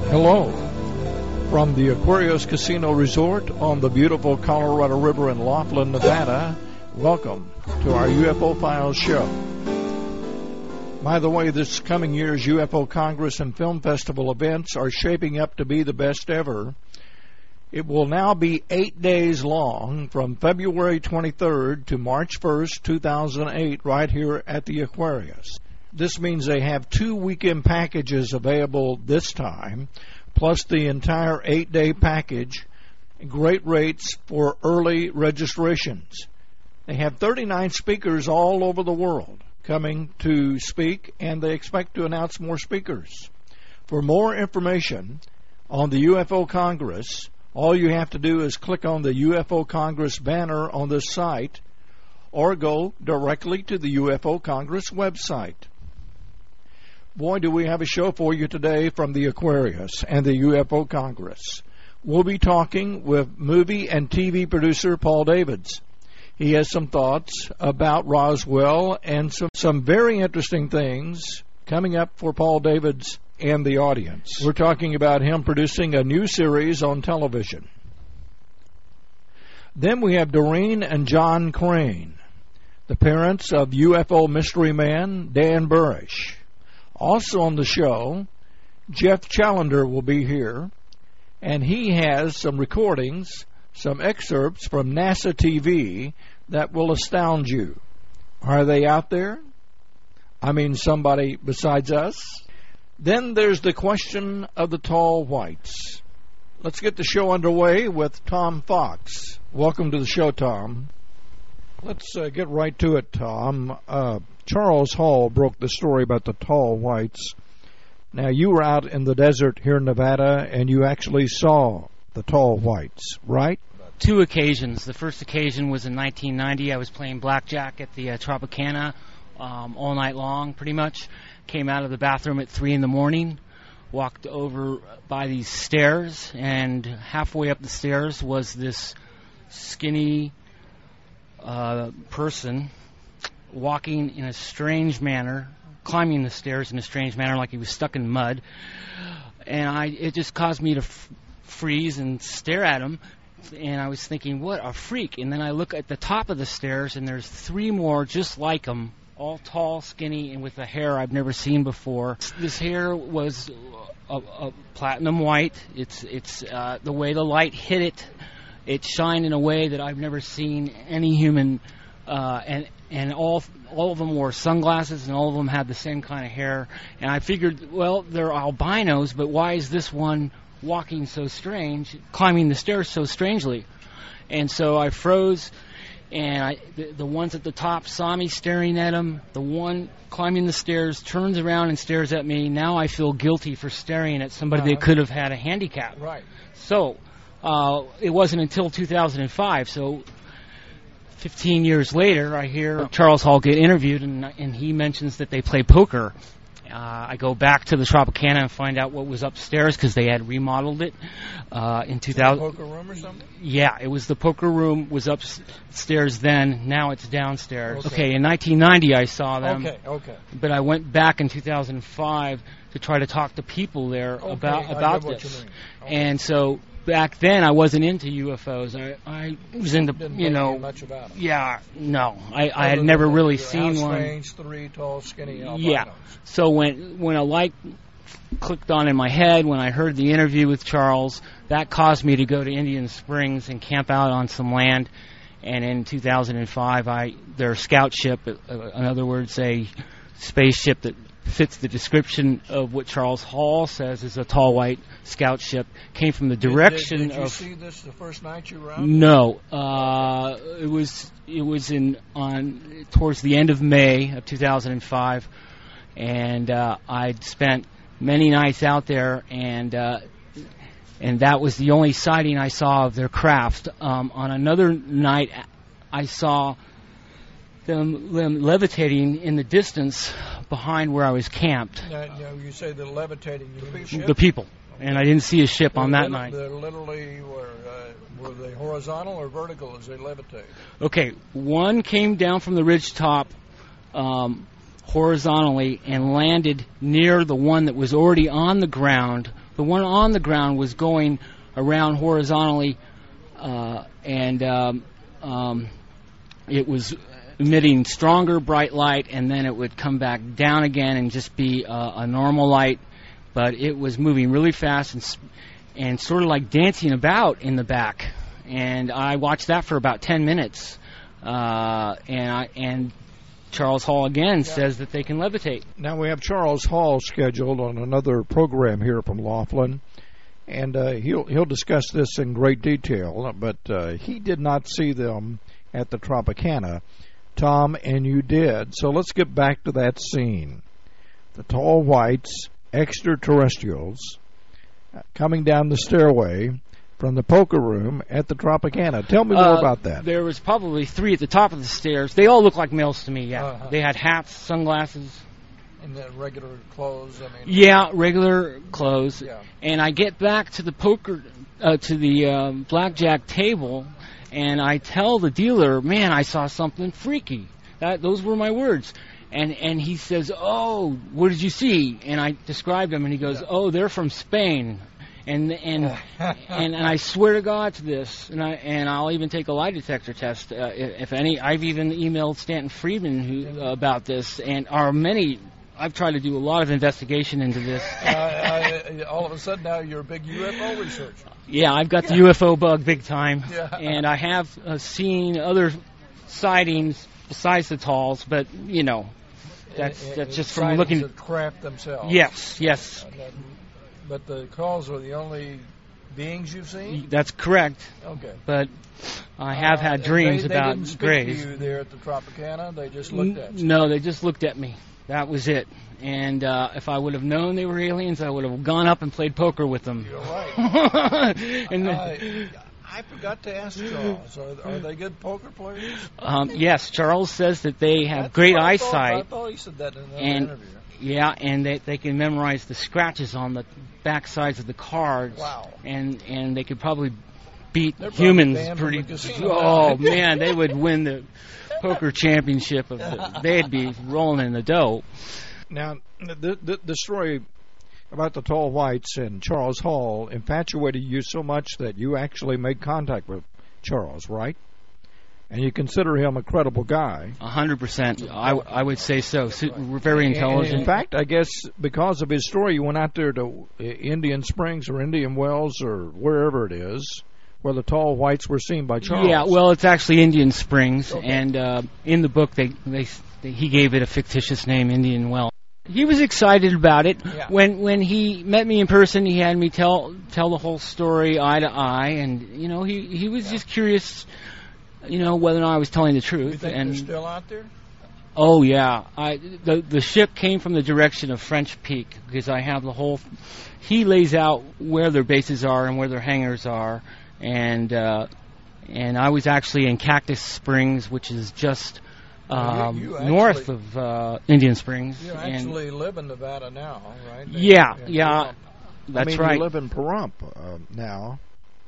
Hello, from the Aquarius Casino Resort on the beautiful Colorado River in Laughlin, Nevada. Welcome to our UFO Files show. By the way, this coming year's UFO Congress and Film Festival events are shaping up to be the best ever. It will now be 8 days long, from February 23rd to March 1st, 2008, right here at the Aquarius. This means they have 2 weekend packages available this time, plus the entire 8-day package. Great rates for early registrations. They have 39 speakers all over the world coming to speak, and they expect to announce more speakers. For more information on the UFO Congress, all you have to do is click on the UFO Congress banner on this site or go directly to the UFO Congress website. Boy, do we have a show for you today from the Aquarius and the UFO Congress. We'll be talking with movie and TV producer Paul Davids. He has some thoughts about Roswell and some very interesting things coming up for Paul Davids and the audience. We're talking about him producing a new series on television. Then we have Doreen and John Crane, the parents of UFO mystery man Dan Burish. Also on the show, Jeff Challenger will be here, and he has some recordings, some excerpts from NASA TV that will astound you. Are they out there? I mean, somebody besides us? Then there's the question of the tall whites. Let's get the show underway with Tom Fox. Welcome to the show, Tom. Let's get right to it, Tom. Charles Hall broke the story about the tall whites. Now, you were out in the desert here in Nevada, and you actually saw the tall whites, right? 2 occasions. The first occasion was in 1990. I was playing blackjack at the Tropicana all night long, pretty much. Came out of the bathroom at 3 in the morning, walked over by these stairs, and halfway up the stairs was this skinny person walking in a strange manner, climbing the stairs in a strange manner like he was stuck in mud. And it just caused me to freeze and stare at him. And I was thinking, what a freak. And then I look at the top of the stairs, and there's 3 more just like him, all tall, skinny, and with a hair I've never seen before. This hair was a platinum white. It's the way the light hit it, it shined in a way that I've never seen any human. And all of them wore sunglasses, and all of them had the same kind of hair. And I figured, well, they're albinos, but why is this one walking so strange, climbing the stairs so strangely? And so I froze, and the ones at the top saw me staring at them. The one climbing the stairs turns around and stares at me. Now I feel guilty for staring at somebody that could have had a handicap. Right. So it wasn't until 2005, so 15 years later, I hear Charles Hall get interviewed, and he mentions that they play poker. I go back to the Tropicana and find out what was upstairs because they had remodeled it in 2000. Poker room or something? Yeah, it was the poker room was upstairs then. Now it's downstairs. Okay, in 1990 I saw them. Okay. But I went back in 2005 to try to talk to people there about this. And so back then I wasn't into UFOs. I was into, much about them. Yeah, no. I had never really seen one. Strange, 3 tall, skinny albinos. Yeah. So when a light clicked on in my head, when I heard the interview with Charles, that caused me to go to Indian Springs and camp out on some land. And in 2005, their scout ship, in other words, a spaceship that fits the description of what Charles Hall says is a tall white scout ship, came from the direction did you see this the first night you were out? No, it was towards the end of May of 2005, and I'd spent many nights out there, and that was the only sighting I saw of their craft. On another night, I saw them levitating in the distance behind where I was camped. You say they're levitating the people, and I didn't see a ship on that night. They literally were they horizontal or vertical as they levitate? Okay, one came down from the ridge top horizontally and landed near the one that was already on the ground. The one on the ground was going around horizontally, and it was emitting stronger bright light, and then it would come back down again and just be a normal light. But it was moving really fast and sort of like dancing about in the back. And I watched that for about 10 minutes. And Charles Hall again says that they can levitate. Now we have Charles Hall scheduled on another program here from Laughlin, and he'll discuss this in great detail. But he did not see them at the Tropicana, Tom, and you did. So let's get back to that scene. The tall whites, extraterrestrials, coming down the stairway from the poker room at the Tropicana. Tell me more about that. There was probably 3 at the top of the stairs. They all looked like males to me, yeah. They had hats, sunglasses. And the regular clothes, I mean. Yeah, regular clothes. Yeah. And I get back to the poker, to the blackjack table, and I tell the dealer, man, I saw something freaky. Those were my words. And he says, oh, what did you see? And I described them, and he goes, oh, they're from Spain. And I swear to God to this, and I'll even take a lie detector test if any. I've even emailed Stanton Friedman about this, and I've tried to do a lot of investigation into this. All of a sudden now you're a big UFO researcher. Yeah, I've got the UFO bug big time, yeah. And I have seen other sightings besides the talls, but that's just from looking at craft themselves. Yes. But the calls are the only beings you've seen? That's correct. Okay. But I have had dreams about Grays. Grays. They didn't speak to you there at the Tropicana? They just looked at you? No, they just looked at me. That was it. And if I would have known they were aliens, I would have gone up and played poker with them. You're right. I forgot to ask Charles. Are they good poker players? Yes, Charles says that they have great eyesight. I thought he said that in another interview. Yeah, and they can memorize the scratches on the back sides of the cards. Wow. And they could probably beat humans pretty. Oh man, they would win the poker championship. They'd be rolling in the dough. Now, the story about the tall whites and Charles Hall infatuated you so much that you actually made contact with Charles, right? And you consider him a credible guy. 100%. I would say so. Very intelligent. And in fact, I guess because of his story, you went out there to Indian Springs or Indian Wells or wherever it is, where the tall whites were seen by Charles. Yeah, well, it's actually Indian Springs, okay. And in the book, he gave it a fictitious name, Indian Wells. He was excited about it. Yeah. When he met me in person, he had me tell the whole story eye to eye, and he was just curious. Whether or not I was telling the truth. You think they're still out there? Oh, yeah. The ship came from the direction of French Peak because I have the whole... He lays out where their bases are and where their hangars are. And I was actually in Cactus Springs, which is just north of Indian Springs. You actually live in Nevada now, right? Yeah. That's right. You live in Pahrump now.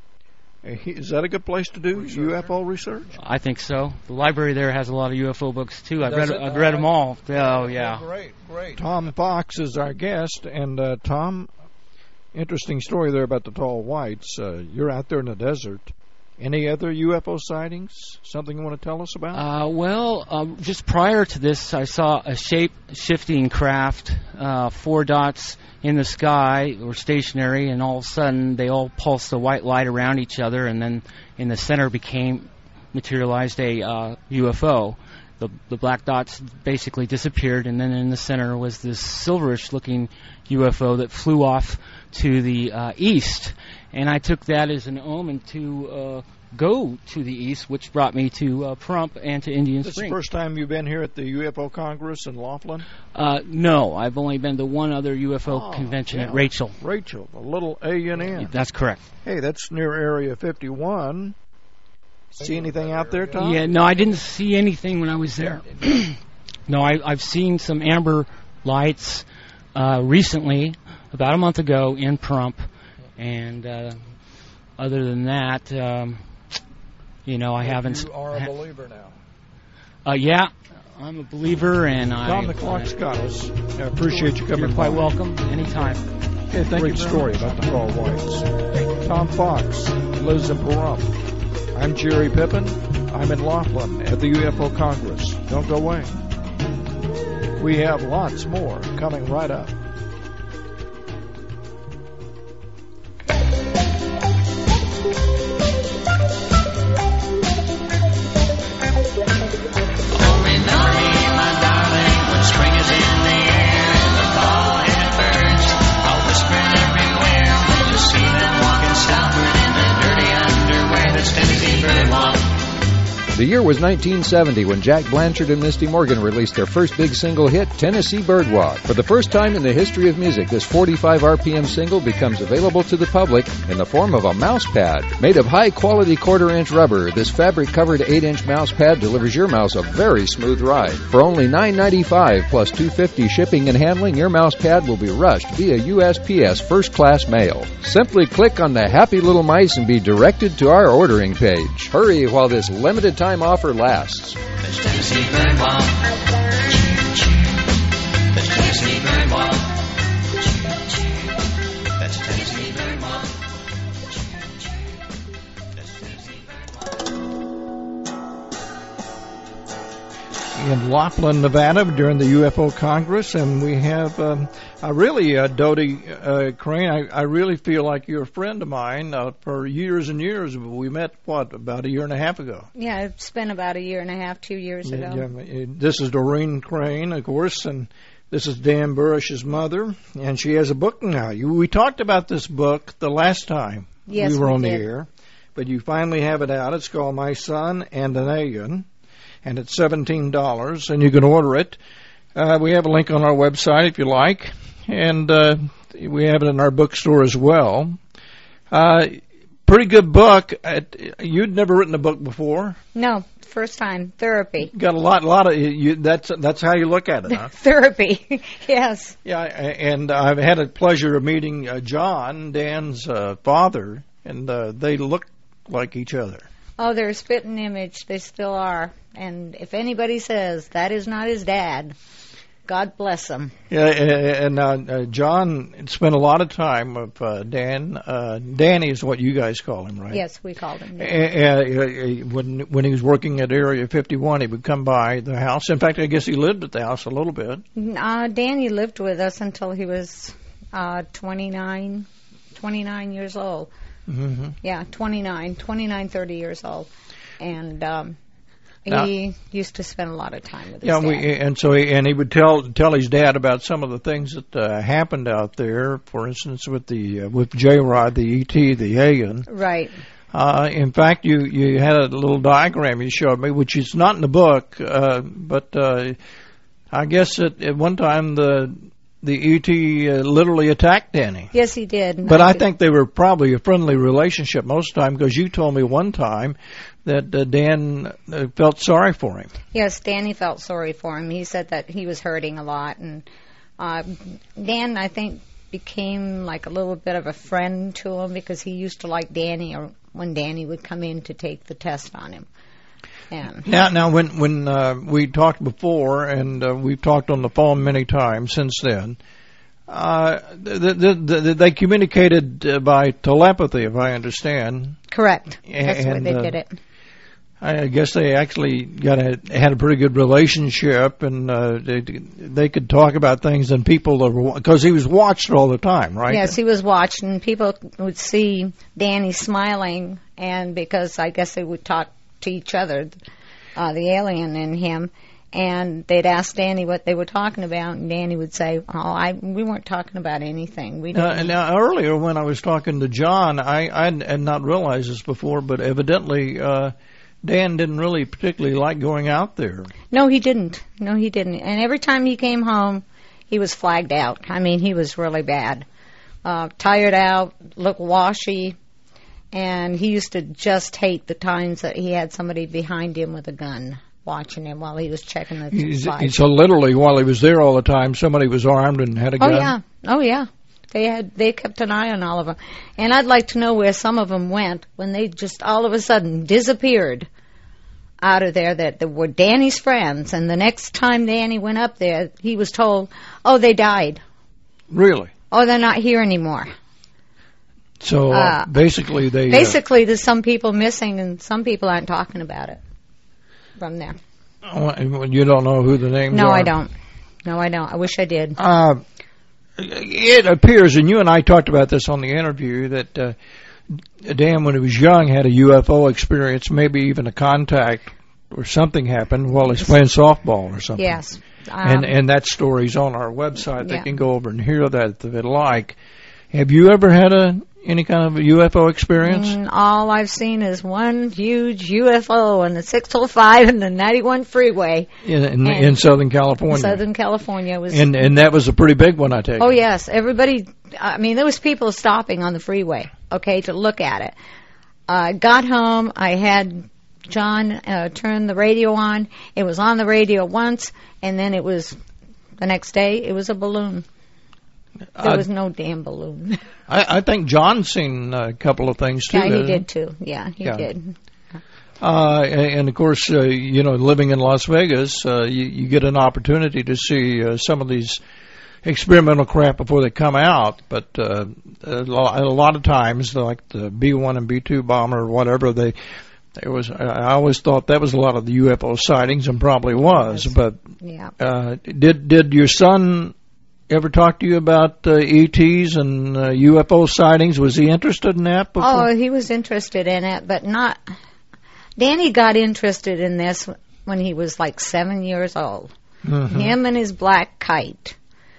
Is that a good place to do UFO research? I think so. The library there has a lot of UFO books too. I've read them all. Oh yeah. Great. Tom Fox is our guest, and Tom, interesting story there about the tall whites. You're out there in the desert. Any other UFO sightings? Something you want to tell us about? Just prior to this, I saw a shape-shifting craft, 4 dots in the sky, were stationary, and all of a sudden they all pulsed a white light around each other, and then in the center materialized a UFO. The black dots basically disappeared, and then in the center was this silverish-looking UFO that flew off to the east. And I took that as an omen to go to the east, which brought me to Pahrump and to Indian Springs. This is the first time you've been here at the UFO Congress in Laughlin? No, I've only been to one other UFO convention at Rachel. Rachel, the little A&N. That's correct. Hey, that's near Area 51. See anything out there, Tom? Yeah, no, I didn't see anything when I was there. No, I've seen some amber lights recently, about a month ago, in Pahrump. And other than that, I haven't... You are a believer now. Yeah, I'm a believer, and Tom, the clock's got us. I appreciate you coming. You're quite by. welcome. Anytime. Hey, great story about the Tall Whites. Tom Fox lives in Pahrump. I'm Jerry Pippin. I'm in Laughlin at the UFO Congress. Don't go away. We have lots more coming right up. The year was 1970 when Jack Blanchard and Misty Morgan released their first big single hit, Tennessee Birdwalk. For the first time in the history of music, this 45 RPM single becomes available to the public in the form of a mouse pad. Made of high-quality quarter-inch rubber, this fabric-covered 8-inch mouse pad delivers your mouse a very smooth ride. For only $9.95 plus $2.50 shipping and handling, your mouse pad will be rushed via USPS first-class mail. Simply click on the happy little mice and be directed to our ordering page. Hurry while this limited time offer lasts. That's Tennessee Birdwalk. That's Tennessee Birdwalk. That's Tennessee Birdwalk. That's Tennessee Birdwalk. In Laughlin, Nevada, during the UFO Congress, and we have Dodie Crane. I really feel like you're a friend of mine for years and years. We met, about a year and a half ago? Yeah, it's been about a year and a half, 2 years ago. Yeah, this is Doreen Crane, of course, and this is Dan Burrish's mother, and she has a book now. We talked about this book the last time Yes, we were on did. the air, but you finally have it out. It's called My Son and an Alien, and it's $17, and you can order it. We have a link on our website if you like, and we have it in our bookstore as well. Pretty good book. You'd never written a book before. No, first time. Therapy. Got a lot of. That's how you look at it, huh? Therapy, yes. Yeah, and I've had a pleasure of meeting John, Dan's father, and they look like each other. Oh, they're a spitting image. They still are. And if anybody says that is not his dad, God bless him. Yeah, and John spent a lot of time with Dan. Danny is what you guys call him, right? Yes, we called him Danny. When he was working at Area 51, he would come by the house. In fact, I guess he lived at the house a little bit. Danny lived with us until he was 29 years old. Mm-hmm. Yeah, 30 years old. And he used to spend a lot of time with his dad. He would tell his dad about some of the things that happened out there. For instance, with J-Rod, the ET, the alien. Right. In fact, you had a little diagram you showed me, which is not in the book, but I guess at one time the ET literally attacked Danny. Yes, he did. But I think they were probably a friendly relationship most of the time, because you told me one time that Dan felt sorry for him. Yes, Danny felt sorry for him. He said that he was hurting a lot. And Dan, I think, became like a little bit of a friend to him, because he used to like Danny when Danny would come in to take the test on him. And Now, when we talked before, and we've talked on the phone many times since then, they communicated by telepathy, if I understand. Correct. That's the way they did it. I guess they actually had a pretty good relationship, and they could talk about things, and people, because he was watched all the time, right? Yes, he was watched, and people would see Danny smiling, and because I guess they would talk to each other, the alien and him, and they'd ask Danny what they were talking about, and Danny would say, we weren't talking about anything. We didn't. Now, earlier when I was talking to John, I had not realized this before, but evidently Dan didn't really particularly like going out there. No, he didn't. And every time he came home, he was flagged out. I mean, he was really bad. Tired out, looked washy. And he used to just hate the times that he had somebody behind him with a gun watching him while he was checking the flight. So literally, while he was there all the time, somebody was armed and had a gun? Oh, yeah. They kept an eye on all of them. And I'd like to know where some of them went when they just all of a sudden disappeared. out of there that were Danny's friends, and the next time Danny went up there, he was told, "Oh, they died. Really? Oh, they're not here anymore." So basically, basically, there's some people missing, and some people aren't talking about it from there. You don't know who the names are? No, I don't. No, I don't. I wish I did. It appears, and you and I talked about this on the interview, that Dan, when he was young, had a UFO experience, maybe even a contact or something happened while he's playing softball or something. Yes. And that story's on our website. They Yeah. can go over and hear that if they'd like. Have you ever had any kind of a UFO experience? All I've seen is one huge UFO on the 605 and the 91 freeway In Southern California. Southern California. It was, And that was a pretty big one, I take it. oh, yes. Everybody, I mean, there was people stopping on the freeway, okay, to look at it. Got home. I had John turn the radio on. It was on the radio once, and then it was the next day, it was a balloon. There was no damn balloon. I think John's seen a couple of things, too. Yeah, he hasn't did, too. Yeah, he did. And of course, living in Las Vegas, you get an opportunity to see some of these experimental craft before they come out. But a lot of times, like the B-1 and B-2 bomber or whatever, I always thought that was a lot of the UFO sightings, and probably was. But yeah. Did your son ever talk to you about ETs and UFO sightings? Was he interested in that before? Oh, he was interested in it, but not. Danny got interested in this when he was like 7 years old. Mm-hmm. Him and his black kite.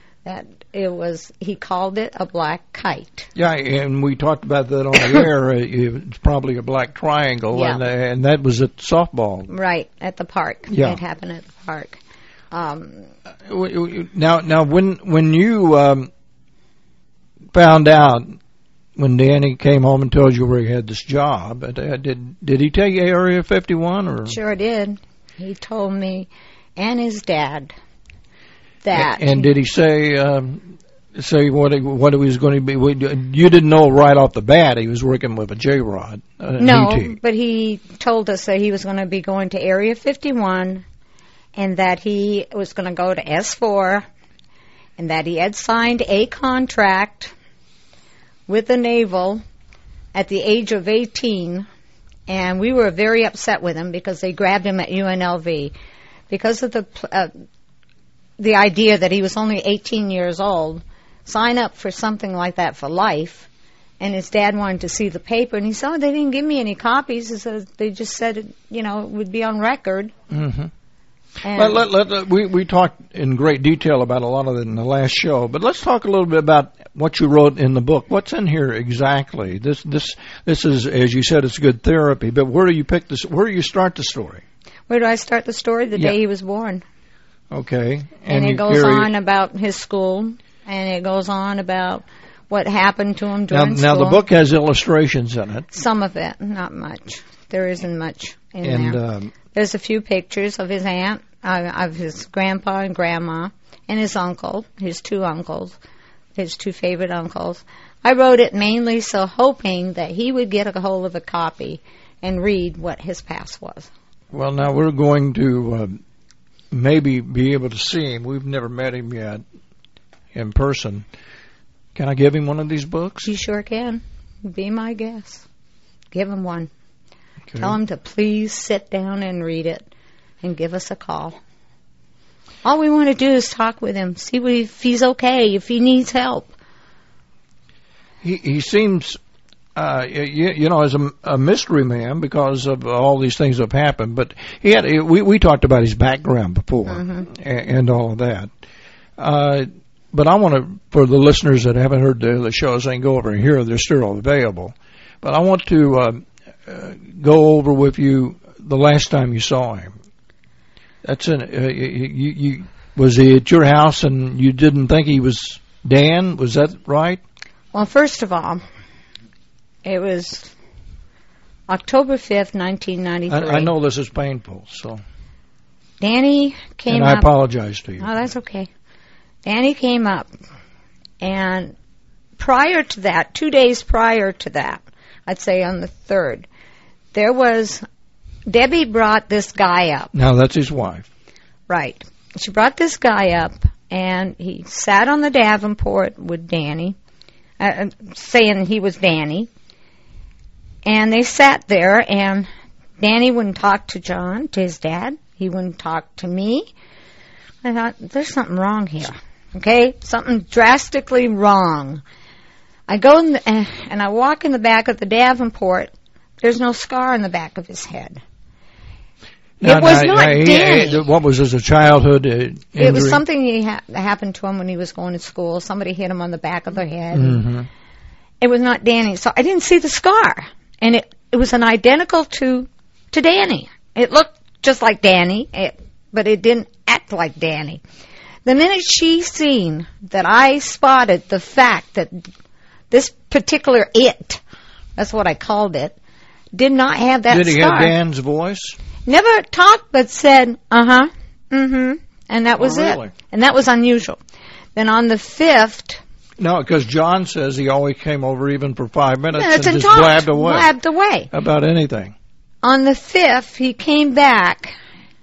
He called it a black kite. Yeah, and we talked about that on the air. It's probably a black triangle, yeah. and that was at softball. Right, at the park. Yeah. It happened at the park. Now, when you found out, when Danny came home and told you where he had this job, did he tell you Area 51 or? Sure did. He told me and his dad that. And did he say what it was going to be? You didn't know right off the bat he was working with a J-Rod. No, ET. but he told us that he was going to be going to Area 51. And that he was going to go to S4, and that he had signed a contract with the Naval at the age of 18, and we were very upset with him because they grabbed him at UNLV because of the idea that he was only 18 years old. Sign up for something like that for life. And his dad wanted to see the paper, and he said, "Oh, they didn't give me any copies. They just said it would be on record." Mm-hmm. We talked in great detail about a lot of it in the last show, but let's talk a little bit about what you wrote in the book. What's in here exactly? This is, as you said, it's good therapy. But where do you pick this? Where do you start the story? Where do I start the story? The day he was born. Okay, and it goes on about his school, and it goes on about what happened to him during school. Now the book has illustrations in it. Some of it, not much. There isn't much in there. There's a few pictures of his aunt, of his grandpa and grandma, and his uncle, his two favorite uncles. I wrote it mainly hoping that he would get a hold of a copy and read what his past was. Well, now we're going to maybe be able to see him. We've never met him yet in person. Can I give him one of these books? You sure can. Be my guest. Give him one. Okay. Tell him to please sit down and read it and give us a call. All we want to do is talk with him, see if he's okay, if he needs help. He seems, as a mystery man because of all these things that have happened. But we talked about his background before and all of that. But I want to, for the listeners that haven't heard the shows, they can go over and hear they're still available. But I want to go over with you the last time you saw him. That's was he at your house and you didn't think he was Dan? Was that right? Well, first of all, it was October 5th, 1993. I know this is painful, so. Danny came up. And I apologize to you. Oh, that's okay. Danny came up, and prior to that, 2 days prior to that, I'd say on the 3rd, there was Debbie brought this guy up. Now, that's his wife. Right. She brought this guy up, and he sat on the Davenport with Danny, saying he was Danny. And they sat there, and Danny wouldn't talk to John, to his dad. He wouldn't talk to me. I thought, there's something wrong here. Okay? Something drastically wrong. I go in and I walk in the back of the Davenport. There's no scar in the back of his head. It was not Danny. What was his childhood injury? It was something that happened to him when he was going to school. Somebody hit him on the back of the head. Mm-hmm. It was not Danny. So I didn't see the scar. And it was an identical to Danny. It looked just like Danny, but it didn't act like Danny. The minute she seen that I spotted the fact that this particular that's what I called it, did not have that scar. Did he have Dan's voice? Never talked, but said, uh-huh, mm-hmm, and that was really? it. And that was unusual. Then on the 5th... No, because John says he always came over even for 5 minutes and just talked, blabbed away. Blabbed away. About anything. On the 5th, he came back,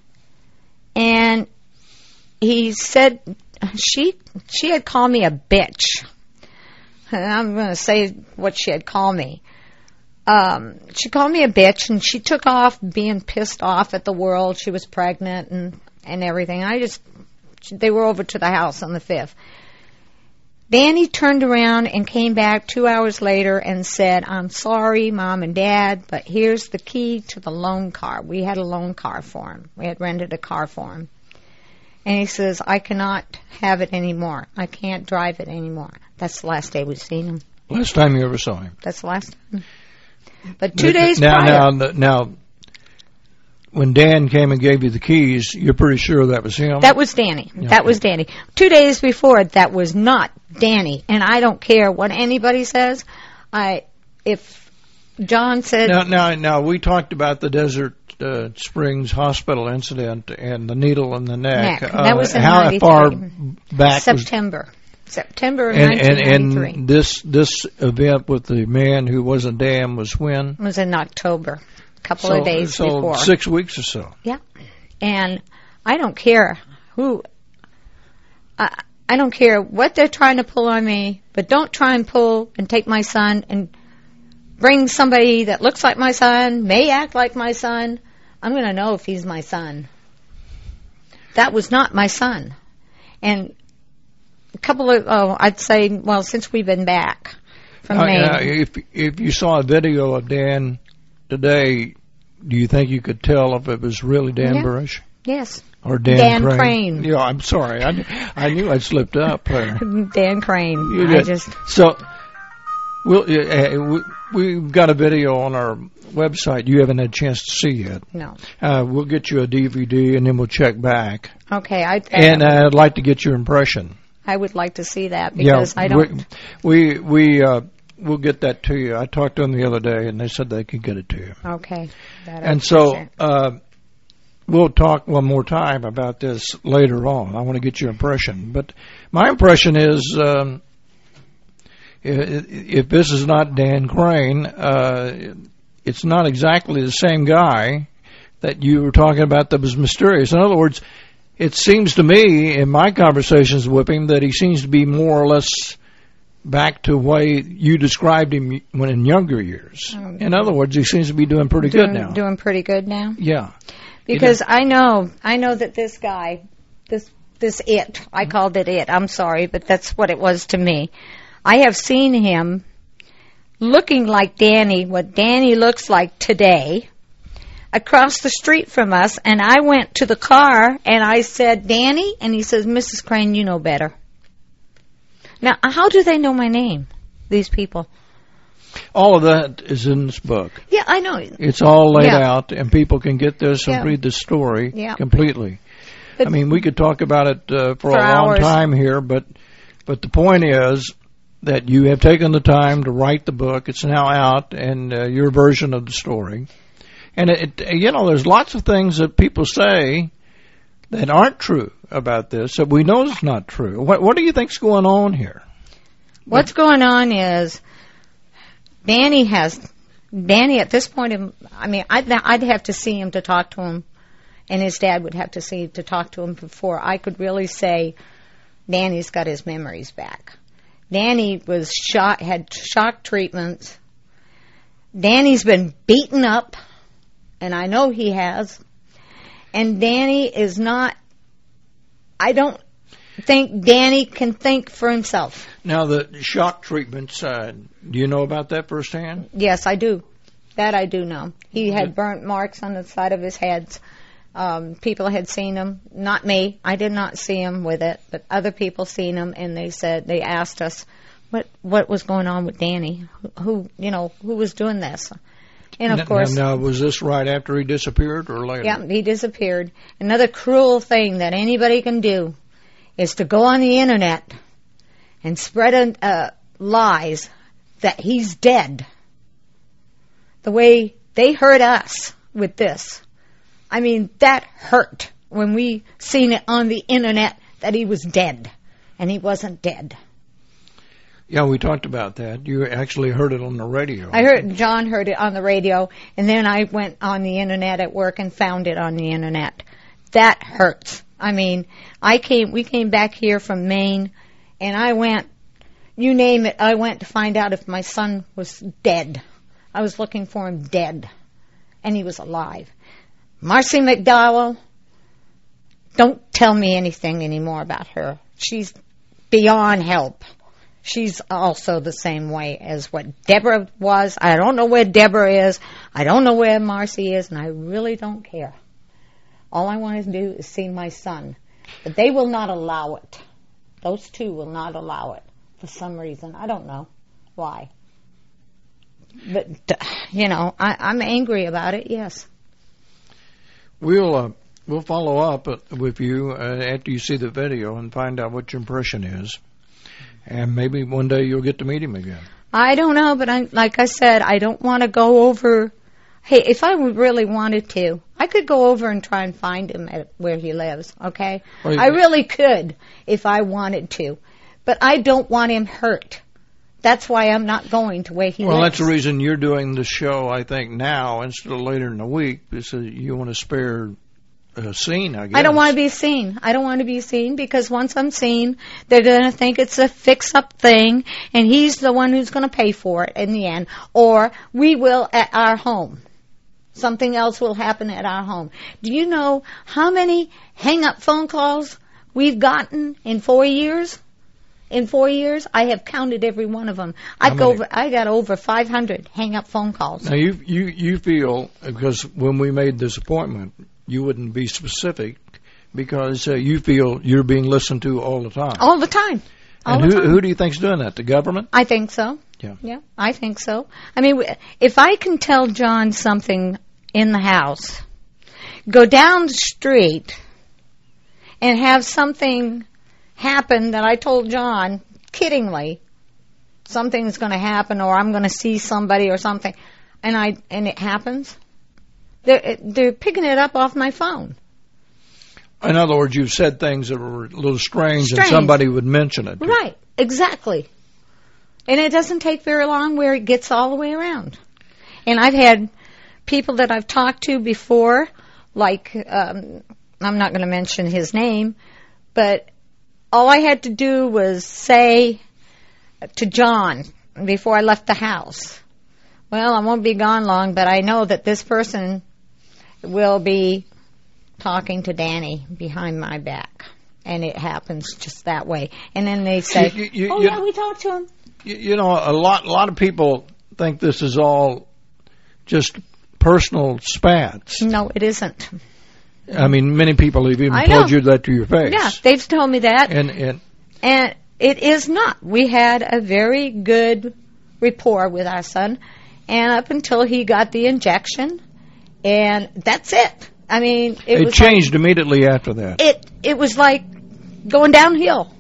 and he said, she had called me a bitch. And I'm going to say what she had called me. She called me a bitch, and she took off being pissed off at the world. She was pregnant and everything. They were over to the house on the 5th. Danny turned around and came back 2 hours later and said, I'm sorry, Mom and Dad, but here's the key to the loan car. We had a loan car for him. We had rented a car for him. And he says, I cannot have it anymore. I can't drive it anymore. That's the last day we've seen him. Last time you ever saw him. That's the last time. But 2 days prior. Now, when Dan came and gave you the keys, you're pretty sure that was him? That was Danny. Okay. That was Danny. 2 days before, that was not Danny. And I don't care what anybody says. If John said... Now, we talked about the Desert Springs Hospital incident and the needle in the neck. That was in how 93. far back? September of 1993. And this event with the man who wasn't Dan was when? It was in October. Couple of days before. 6 weeks or so. Yeah. And I don't care who... I don't care what they're trying to pull on me, but don't try and pull and take my son and bring somebody that looks like my son, may act like my son. I'm going to know if he's my son. That was not my son. And a couple of... I'd say, well, since we've been back from Maine... If you saw a video of Dan today, do you think you could tell if it was really Dan Burrish? Yes. Or Dan Crane. Yeah, I'm sorry. I knew I'd slipped up there. Dan Crane. So, we've got a video on our website you haven't had a chance to see yet. No. We'll get you a DVD, and then we'll check back. Okay. I'd like to get your impression. I would like to see that because I don't... We'll get that to you. I talked to them the other day, and they said they could get it to you. Okay. And so we'll talk one more time about this later on. I want to get your impression. But my impression is if this is not Dan Crane, it's not exactly the same guy that you were talking about that was mysterious. In other words, it seems to me in my conversations with him that he seems to be more or less back to the way you described him when in younger years. In other words, he seems to be doing pretty good now. Doing pretty good now? Yeah. Because I know that this guy, this I called it it, I'm sorry, but that's what it was to me. I have seen him looking like Danny, what Danny looks like today, across the street from us, and I went to the car and I said, Danny? And he says, Mrs. Crane, you know better. Now, how do they know my name, these people? All of that is in this book. Yeah, I know. It's all laid out, and people can get this and read the story completely. But I mean, we could talk about it for a long time here, but the point is that you have taken the time to write the book. It's now out, and your version of the story. And, there's lots of things that people say that aren't true about this, that we know is not true. What do you think's going on here? What's going on is Danny has Danny, at this point, I'd have to see him to talk to him, and his dad would have to see to talk to him before I could really say Danny's got his memories back. Danny was shot, had shock treatments. Danny's been beaten up, and I know he has. And Danny is not, I don't think Danny can think for himself. Now, the shock treatments, do you know about that firsthand? Yes, I do. That I do know. He had burnt marks on the side of his head. People had seen him. Not me. I did not see him with it, but other people seen him, and they asked us what was going on with Danny. Who was doing this? And of course, now, was this right after he disappeared or later? Yeah, he disappeared. Another cruel thing that anybody can do is to go on the internet and spread lies that he's dead. The way they hurt us with this. I mean, that hurt when we seen it on the internet that he was dead, and he wasn't dead. Yeah, we talked about that. You actually heard it on the radio. John heard it on the radio, and then I went on the internet at work and found it on the internet. That hurts. I mean, we came back here from Maine, and I went, you name it, I went to find out if my son was dead. I was looking for him dead, and he was alive. Marcy McDowell, don't tell me anything anymore about her. She's beyond help. She's also the same way as what Deborah was. I don't know where Deborah is. I don't know where Marcy is, and I really don't care. All I want to do is see my son. But they will not allow it. Those two will not allow it for some reason. I don't know why. But, I'm angry about it, yes. We'll follow up with you after you see the video and find out what your impression is. And maybe one day you'll get to meet him again. I don't know, but like I said, I don't want to go over. Hey, if I really wanted to, I could go over and try and find him at where he lives, okay? I really could if I wanted to. But I don't want him hurt. That's why I'm not going to where he lives. Well, that's the reason you're doing the show, I think, now instead of later in the week, because you want to spare a scene, I guess. I don't want to be seen. I don't want to be seen because once I'm seen, they're going to think it's a fix-up thing, and he's the one who's going to pay for it in the end. Or we will at our home. Something else will happen at our home. Do you know how many hang-up phone calls we've gotten in 4 years? In 4 years, I have counted every one of them. I got over 500 hang-up phone calls. Now, you feel, because when we made this appointment, you wouldn't be specific because you feel you're being listened to all the time. All the time. Who do you think's doing that? The government? I think so. Yeah, I think so. I mean, if I can tell John something in the house, go down the street and have something happen that I told John kiddingly, something's going to happen or I'm going to see somebody or something, and it happens, they're picking it up off my phone. In other words, you've said things that were a little strange. And somebody would mention it. Right, exactly. And it doesn't take very long where it gets all the way around. And I've had people that I've talked to before, like, I'm not going to mention his name, but all I had to do was say to John before I left the house, well, I won't be gone long, but I know that this person will be talking to Danny behind my back. And it happens just that way. And then they say, we talked to him. You know, a lot of people think this is all just personal spats. No, it isn't. I mean, many people have even told you that to your face. Yeah, they've told me that. And it is not. We had a very good rapport with our son, and up until he got the injection, and that's it. I mean, it changed immediately after that. It was like going downhill.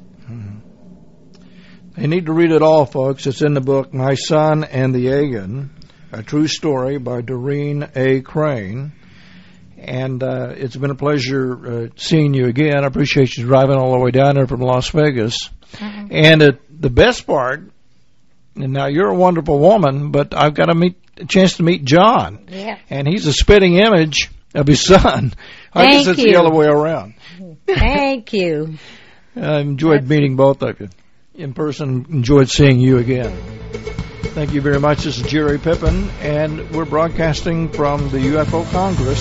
You need to read it all, folks. It's in the book, My Son and the Aegon, a true story by Doreen A. Crane. And it's been a pleasure seeing you again. I appreciate you driving all the way down there from Las Vegas. Mm-hmm. And the best part, And now you're a wonderful woman, but I've got a chance to meet John. Yeah. And he's a spitting image of his son. I guess it's the other way around. Thank you. I enjoyed meeting both of you in person. Enjoyed seeing you again. Thank you very much. This is Jerry Pippin, and we're broadcasting from the UFO Congress.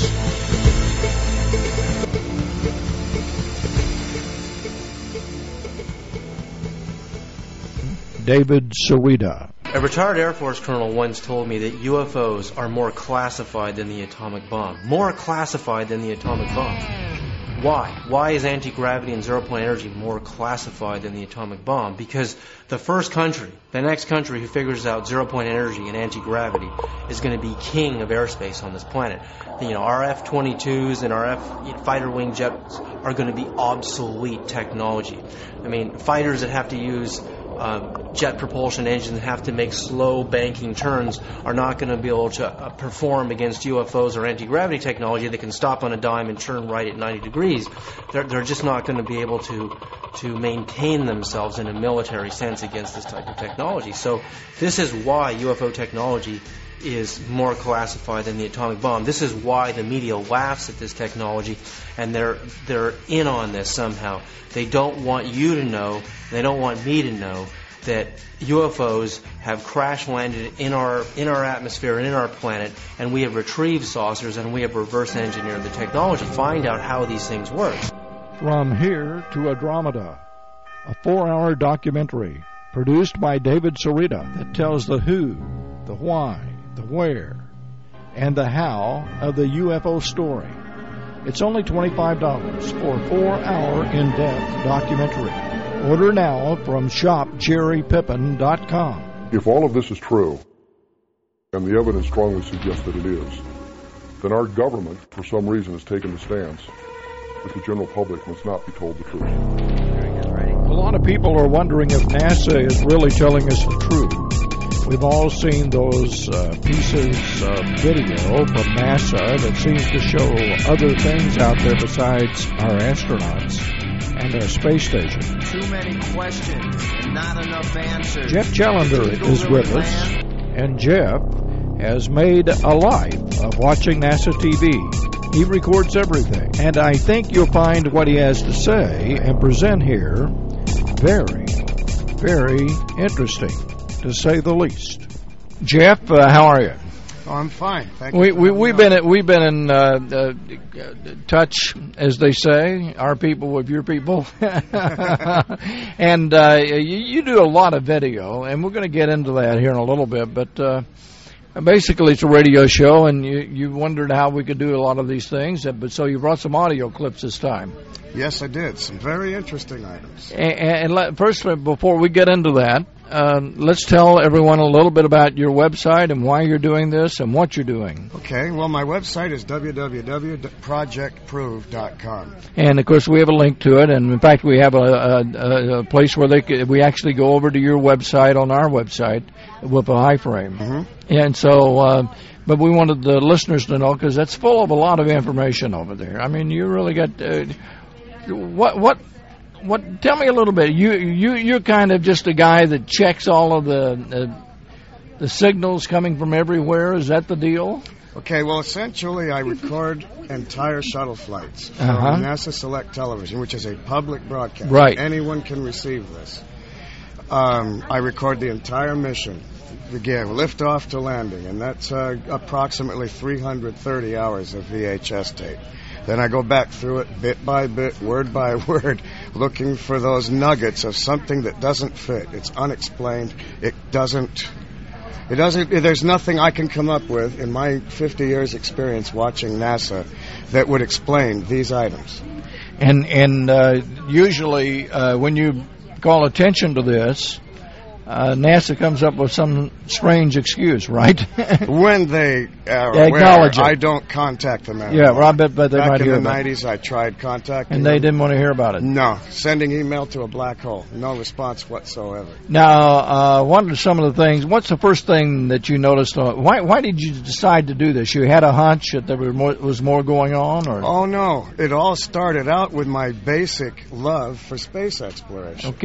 David Sarita. A retired Air Force colonel once told me that UFOs are more classified than the atomic bomb. More classified than the atomic bomb. Why? Why is anti-gravity and zero-point energy more classified than the atomic bomb? Because the next country who figures out zero-point energy and anti-gravity is going to be king of airspace on this planet. Our F-22s and our fighter wing jets are going to be obsolete technology. I mean, fighters that have to use jet propulsion engines that have to make slow banking turns are not going to be able to perform against UFOs or anti-gravity technology that can stop on a dime and turn right at 90 degrees. They're just not going to be able to maintain themselves in a military sense against this type of technology. So this is why UFO technology is more classified than the atomic bomb. This is why the media laughs at this technology, and they're in on this somehow. They don't want you to know, they don't want me to know that UFOs have crash landed in our atmosphere and in our planet, and we have retrieved saucers and we have reverse engineered the technology. Find out how these things work. From Here to Andromeda, a 4-hour documentary produced by David Sarita that tells the who, the why, the where, and the how of the UFO story. It's only $25 for a 4-hour in-depth documentary. Order now from shopjerrypippin.com. If all of this is true, and the evidence strongly suggests that it is, then our government, for some reason, has taken the stance that the general public must not be told the truth. A lot of people are wondering if NASA is really telling us the truth. We've all seen those pieces of video from NASA that seems to show other things out there besides our astronauts and our space station. Too many questions and not enough answers. Jeff Challenger is with us, and Jeff has made a life of watching NASA TV. He records everything, and I think you'll find what he has to say and present here very, very interesting, to say the least. Jeff, how are you? Oh, I'm fine. Thank you. We've been in touch, as they say, our people with your people, and you do a lot of video, and we're going to get into that here in a little bit. But basically, it's a radio show, and you wondered how we could do a lot of these things. But so you brought some audio clips this time. Yes, I did. Some very interesting items. And first, before we get into that, let's tell everyone a little bit about your website and why you're doing this and what you're doing. Okay, well, my website is www.projectprove.com. And, of course, we have a link to it. And, in fact, we have a place where we actually go over to your website on our website with a iframe. Mm-hmm. And so, but we wanted the listeners to know, because that's full of a lot of information over there. I mean, you really got... What? Tell me a little bit. You're kind of just a guy that checks all of the signals coming from everywhere. Is that the deal? Okay. Well, essentially, I record entire shuttle flights from NASA Select Television, which is a public broadcast. Right. Anyone can receive this. I record the entire mission, begin liftoff to landing, and that's approximately 330 hours of VHS tape. Then I go back through it bit by bit, word by word, looking for those nuggets of something that doesn't fit. It's unexplained. There's nothing I can come up with in my 50 years experience watching NASA that would explain these items. And usually when you call attention to this, NASA comes up with some strange excuse, right? When they acknowledge it. I don't contact them anymore. Yeah, well, I bet they might hear about it. Back in the 90s, I tried contacting them. And they didn't want to hear about it? No. Sending email to a black hole. No response whatsoever. Now, what are some of the things, what's the first thing that you noticed? Why did you decide to do this? You had a hunch that there was more going on? Or? Oh, no. It all started out with my basic love for space exploration. Okay.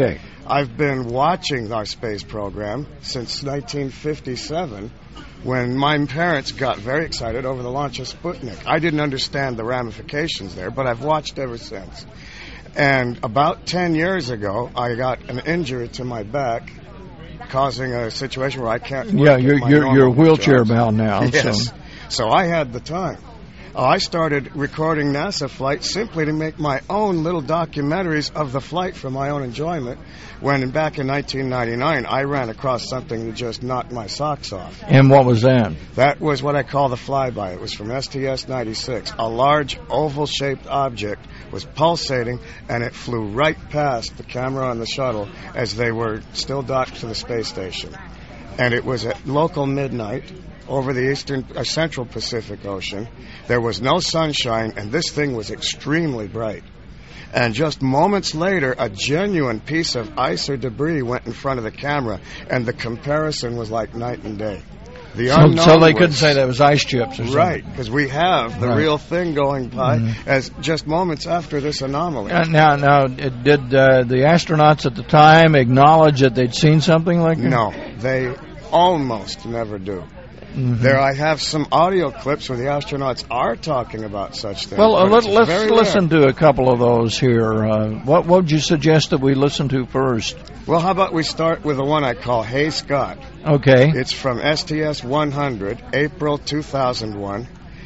I've been watching our space program since 1957, when my parents got very excited over the launch of Sputnik. I didn't understand the ramifications there, but I've watched ever since. And about 10 years ago, I got an injury to my back, causing a situation where I can't work. Yeah, at my you're normal wheelchair jobs. bound now. Yes. So I had the time. I started recording NASA flights simply to make my own little documentaries of the flight for my own enjoyment, when back in 1999 I ran across something that just knocked my socks off. And what was that? That was what I call the flyby. It was from STS-96. A large oval-shaped object was pulsating, and it flew right past the camera on the shuttle as they were still docked to the space station. And it was at local midnight over the central Pacific Ocean. There was no sunshine, and this thing was extremely bright. And just moments later, a genuine piece of ice or debris went in front of the camera, and the comparison was like night and day. So they couldn't say that was ice chips or something. Right, because we have the real thing going by as just moments after this anomaly. Now, did the astronauts at the time acknowledge that they'd seen something like that? No, they almost never do. There I have some audio clips where the astronauts are talking about such things. Well, let's listen to a couple of those here. What would you suggest that we listen to first? Well, how about we start with the one I call Hey Scott. Okay. It's from STS-100, April 2001.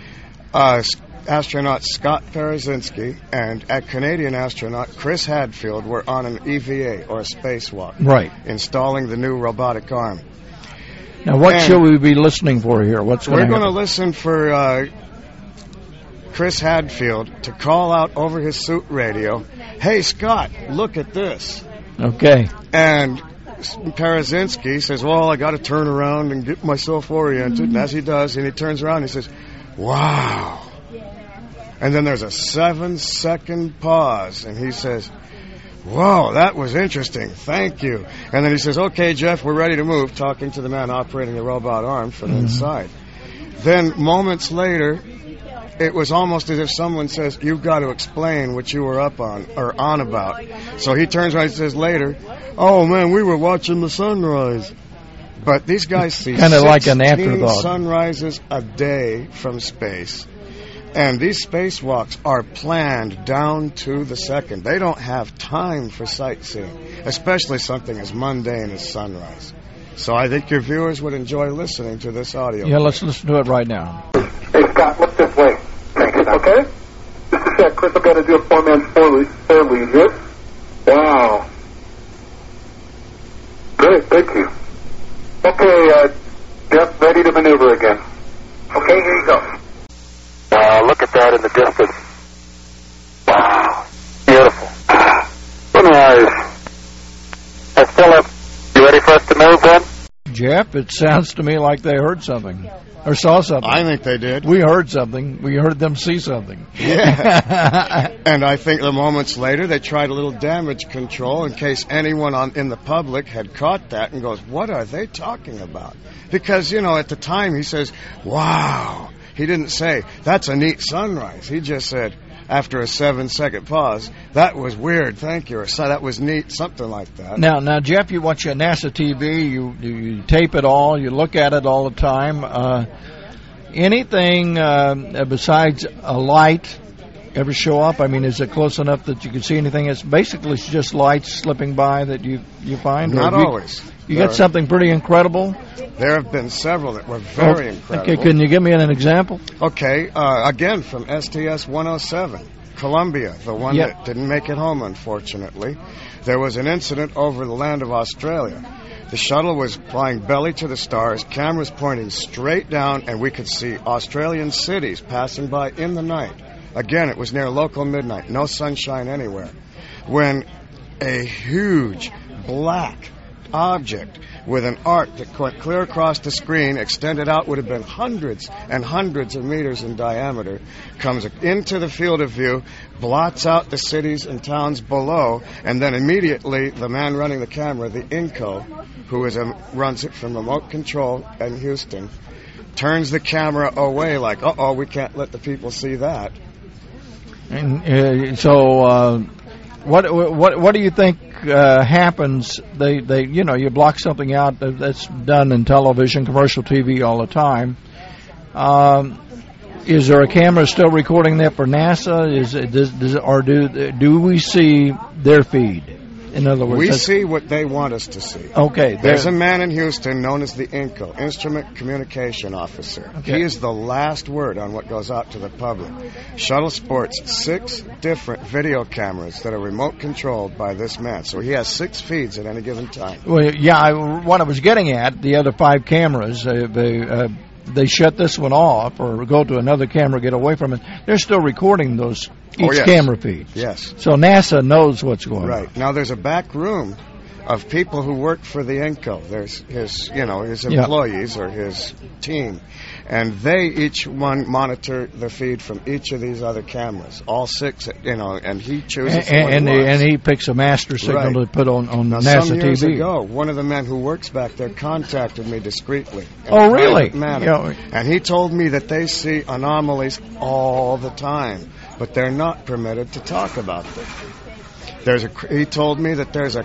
Astronaut Scott Parazynski and a Canadian astronaut Chris Hadfield were on an EVA, or a spacewalk. Right. Installing the new robotic arm. Now, what should we be listening for here? We're going to listen for Chris Hadfield to call out over his suit radio, "Hey, Scott, look at this." Okay. And Parazynski says, "Well, I got to turn around and get myself oriented." And as he does, and he turns around, he says, "Wow." And then there's a 7-second pause, and he says, "Whoa, that was interesting. Thank you." And then he says, "Okay, Jeff, we're ready to move," talking to the man operating the robot arm from inside. Then moments later, it was almost as if someone says, "You've got to explain what you were up on or on about." So he turns around and says later, "Oh, man, we were watching the sunrise." But these guys see kind of like an 16 afterthought. sunrises a day from space. And these spacewalks are planned down to the second. They don't have time for sightseeing, especially something as mundane as sunrise. So I think your viewers would enjoy listening to this audio. Yeah, let's listen to it right now. Hey, Scott, look this way. Okay? Just a sec. Chris, I've got to do a four-man four lead here. Wow. Great, thank you. Okay, Jeff, ready to maneuver again. Okay, here you go. Look at that in the distance. Wow. Beautiful. Nice. That's Philip. You ready for us to move then? Jeff, it sounds to me like they heard something. Or saw something. I think they did. We heard something. We heard them see something. Yeah. And I think the moments later they tried a little damage control in case anyone in the public had caught that and goes, "What are they talking about?" Because, at the time he says, "Wow." He didn't say, "That's a neat sunrise." He just said, after a 7-second pause, "That was weird, thank you," or "That was neat," something like that. Now, Jeff, you watch NASA TV, you tape it all, you look at it all the time. Anything besides a light ever show up? I mean, is it close enough that you can see anything? It's basically just lights slipping by that you find? Not always. You get something pretty incredible? There have been several that were very incredible. Okay, can you give me an example? Okay, again from STS-107, Columbia, the one that didn't make it home, unfortunately. There was an incident over the land of Australia. The shuttle was flying belly to the stars, cameras pointing straight down, and we could see Australian cities passing by in the night. Again, it was near local midnight, no sunshine anywhere, when a huge black object with an arc that went clear across the screen, extended out, would have been hundreds and hundreds of meters in diameter, comes into the field of view, blots out the cities and towns below, and then immediately the man running the camera, the INCO, who runs it from remote control in Houston, turns the camera away like, uh-oh, we can't let the people see that. And so what do you think happens, they you block something out. That's done in television, commercial TV all the time. Is there a camera still recording that for NASA? Do we see their feed? In other words, we see what they want us to see. Okay. There's a man in Houston known as the INCO, Instrument Communication Officer. Okay. He is the last word on what goes out to the public. Shuttle sports 6 different video cameras that are remote controlled by this man. So he has 6 feeds at any given time. Well, yeah, what I was getting at, the other 5 cameras, they shut this one off or go to another camera, get away from it. They're still recording those each camera feed. Yes. So NASA knows what's going on. Right. Now there's a back room of people who work for the INCO. There's his employees or his team. And they each one monitor the feed from each of these other cameras. All 6, and he chooses and he picks a master signal to put on now, NASA some years TV. ago, one of the men who works back there contacted me discreetly. Oh, really? And he told me that they see anomalies all the time, but they're not permitted to talk about them. He told me that there's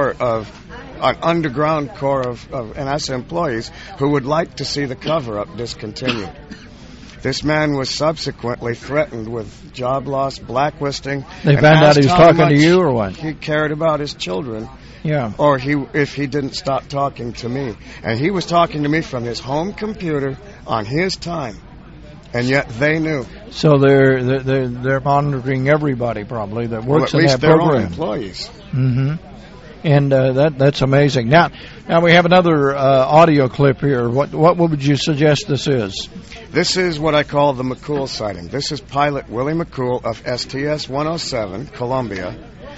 an underground core of NASA employees who would like to see the cover-up discontinued. This man was subsequently threatened with job loss, blacklisting. They found out he was talking to you or what? He cared about his children. Yeah. Or if he didn't stop talking to me. And he was talking to me from his home computer on his time. And yet they knew. So they're monitoring everybody probably that works in that program. At least their own employees. Mm-hmm. And that's amazing. Now we have another audio clip here. What would you suggest this is? This is what I call the McCool sighting. This is pilot Willie McCool of STS-107, Columbia.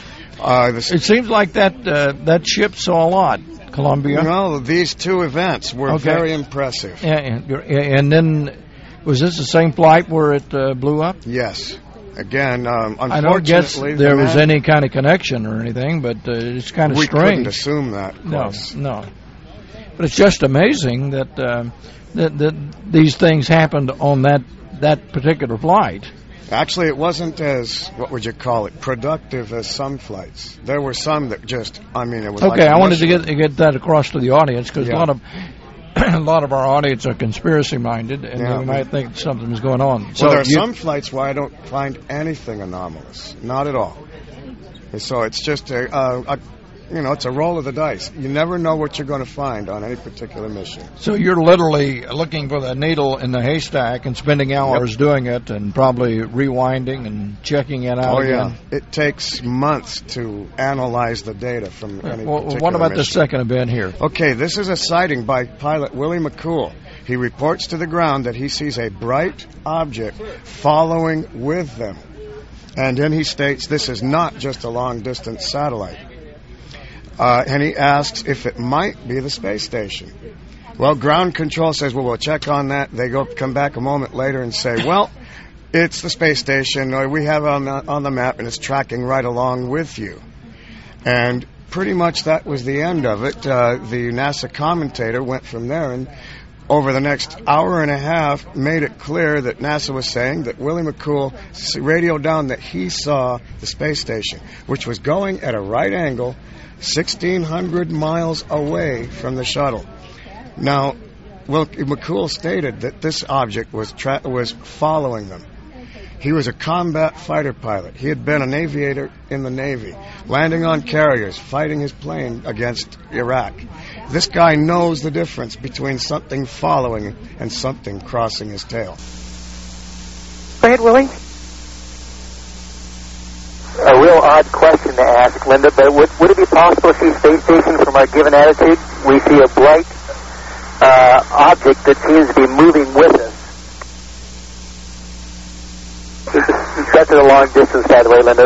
It seems like that ship saw a lot, Columbia. No, these 2 events were very impressive. And then, was this the same flight where it blew up? Yes. Again, unfortunately, I don't guess there was any kind of connection or anything, but it's kind of strange. We couldn't assume that. No. But it's just amazing that these things happened on that particular flight. Actually, it wasn't as, what would you call it, productive as some flights. There were some that just, it was okay, I wanted to get that across to the audience because a lot of our audience are conspiracy-minded, and they might think something's going on. So there are some flights where I don't find anything anomalous, not at all. And so it's just it's a roll of the dice. You never know what you're going to find on any particular mission. So you're literally looking for the needle in the haystack and spending hours doing it, and probably rewinding and checking it out again. It takes months to analyze the data from any particular what about mission. the second event here? Okay, this is a sighting by pilot Willie McCool. He reports to the ground that he sees a bright object following with them. And then he states this is not just a long-distance satellite. And he asks if it might be the space station. Well, ground control says, we'll check on that. They come back a moment later and say, well, it's the space station. Or we have it on the map, and it's tracking right along with you. And pretty much that was the end of it. The NASA commentator went from there and over the next hour and a half made it clear that NASA was saying that Willie McCool radioed down that he saw the space station, which was going at a right angle 1,600 miles away from the shuttle. Now, McCool stated that this object was following them. He was a combat fighter pilot. He had been an aviator in the Navy, landing on carriers, fighting his plane against Iraq. This guy knows the difference between something following and something crossing his tail. Go ahead, Willie. A real odd question to ask, Linda, but would it be possible to see space station from our given attitude? We see a bright object that seems to be moving with us. That's at a long distance, by the way, Linda.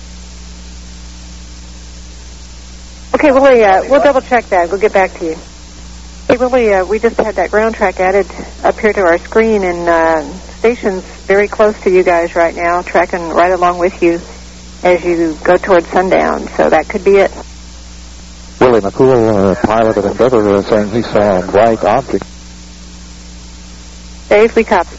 Okay, Willie, we'll double check that. We'll get back to you. Hey, Willie, we just had that ground track added up here to our screen, and station's very close to you guys right now, tracking right along with you as you go towards sundown, so that could be it. Willie McCool, pilot of Endeavour, saying he saw a bright object. Dave, we copy.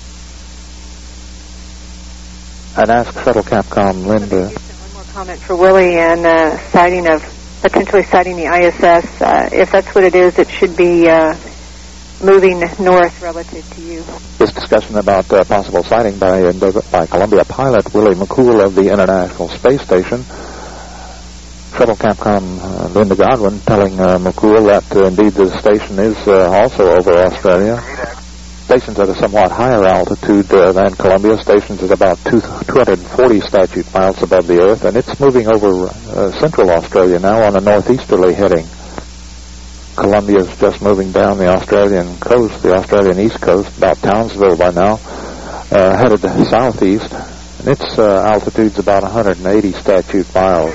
And ask Shuttle Capcom Linda. One more comment for Willie, and sighting of potentially sighting the ISS. If that's what it is, it should be moving north relative to you. This discussion about possible sighting by Columbia pilot Willie McCool of the International Space Station. Shuttle Capcom Linda Godwin telling McCool that indeed the station is also over Australia. Station's at a somewhat higher altitude than Columbia. Station's at about 240 statute miles above the Earth, and it's moving over central Australia now on a northeasterly heading. Columbia's just moving down the Australian coast, the Australian east coast, about Townsville by now, headed southeast, and its altitude's about 180 statute miles.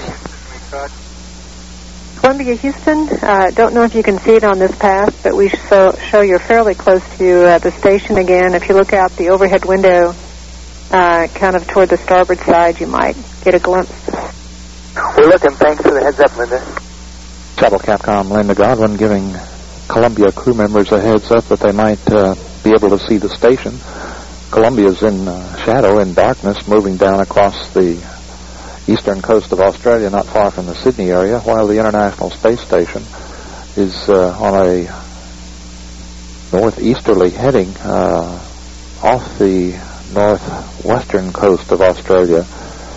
Columbia, Houston, don't know if you can see it on this path, but we show you're fairly close to the station again. If you look out the overhead window, kind of toward the starboard side, you might get a glimpse. We're looking. Thanks for the heads up, Linda. Shuttle Capcom Linda Godwin giving Columbia crew members a heads up that they might be able to see the station. Columbia's in shadow, in darkness, moving down across the eastern coast of Australia, not far from the Sydney area, while the International Space Station is on a northeasterly heading off the northwestern coast of Australia.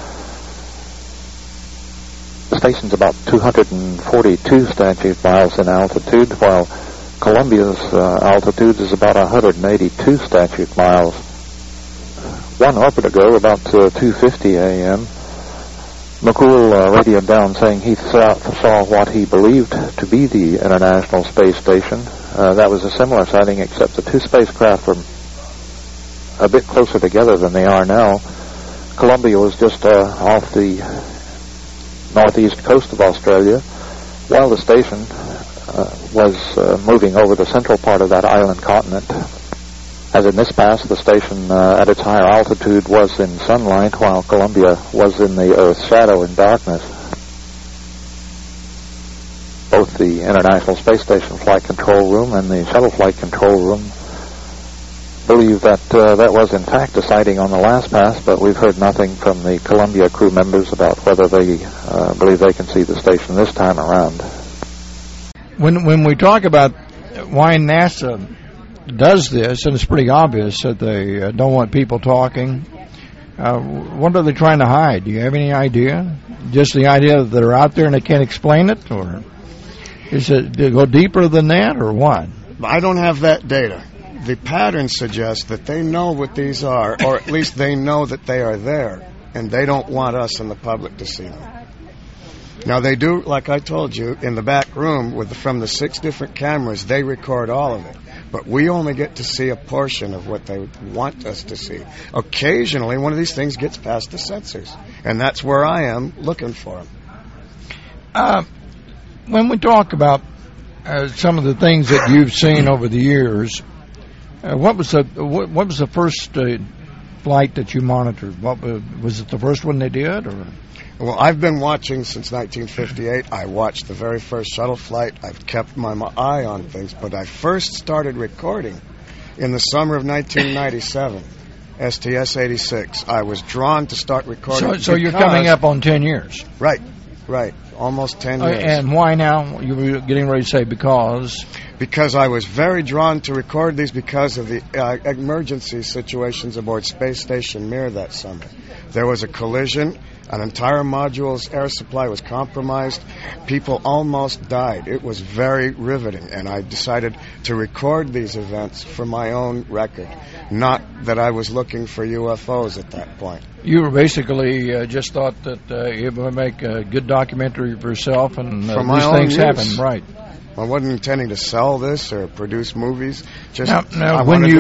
The station's about 242 statute miles in altitude, while Columbia's altitude is about 182 statute miles. 1 orbit ago, about 2:50 a.m., McCool radioed down saying he saw what he believed to be the International Space Station. That was a similar sighting, except the two spacecraft were a bit closer together than they are now. Columbia was just off the northeast coast of Australia, while the station was moving over the central part of that island continent. As in this pass, the station at its higher altitude was in sunlight, while Columbia was in the Earth's shadow in darkness. Both the International Space Station Flight Control Room and the Shuttle Flight Control Room believe that that was in fact a sighting on the last pass, but we've heard nothing from the Columbia crew members about whether they believe they can see the station this time around. When we talk about why NASA does this, and it's pretty obvious that they don't want people talking, what are they trying to hide? Do you have any idea? Just the idea that they're out there and they can't explain it? Or is it to go deeper than that, or what? I don't have that data. The pattern suggests that they know what these are, or at least they know that they are there, and they don't want us and the public to see them. Now, they do, like I told you, in the back room, from the 6 different cameras, they record all of it. But we only get to see a portion of what they want us to see. Occasionally, one of these things gets past the sensors, and that's where I am looking for them. When we talk about some of the things that you've seen over the years, what was the first flight that you monitored? Was it the first one they did, or? Well, I've been watching since 1958. I watched the very first shuttle flight. I've kept my eye on things, but I first started recording in the summer of 1997, STS-86. I was drawn to start recording. So you're coming up on 10 years. Right. Almost 10 years. And why now? You were getting ready to say because? Because I was very drawn to record these because of the emergency situations aboard Space Station Mir that summer. There was a collision. An entire module's air supply was compromised. People almost died. It was very riveting, and I decided to record these events for my own record, not that I was looking for UFOs at that point. You were basically just thought that it would make a good documentary for yourself, and these things happen, right? I wasn't intending to sell this or produce movies. Just now when you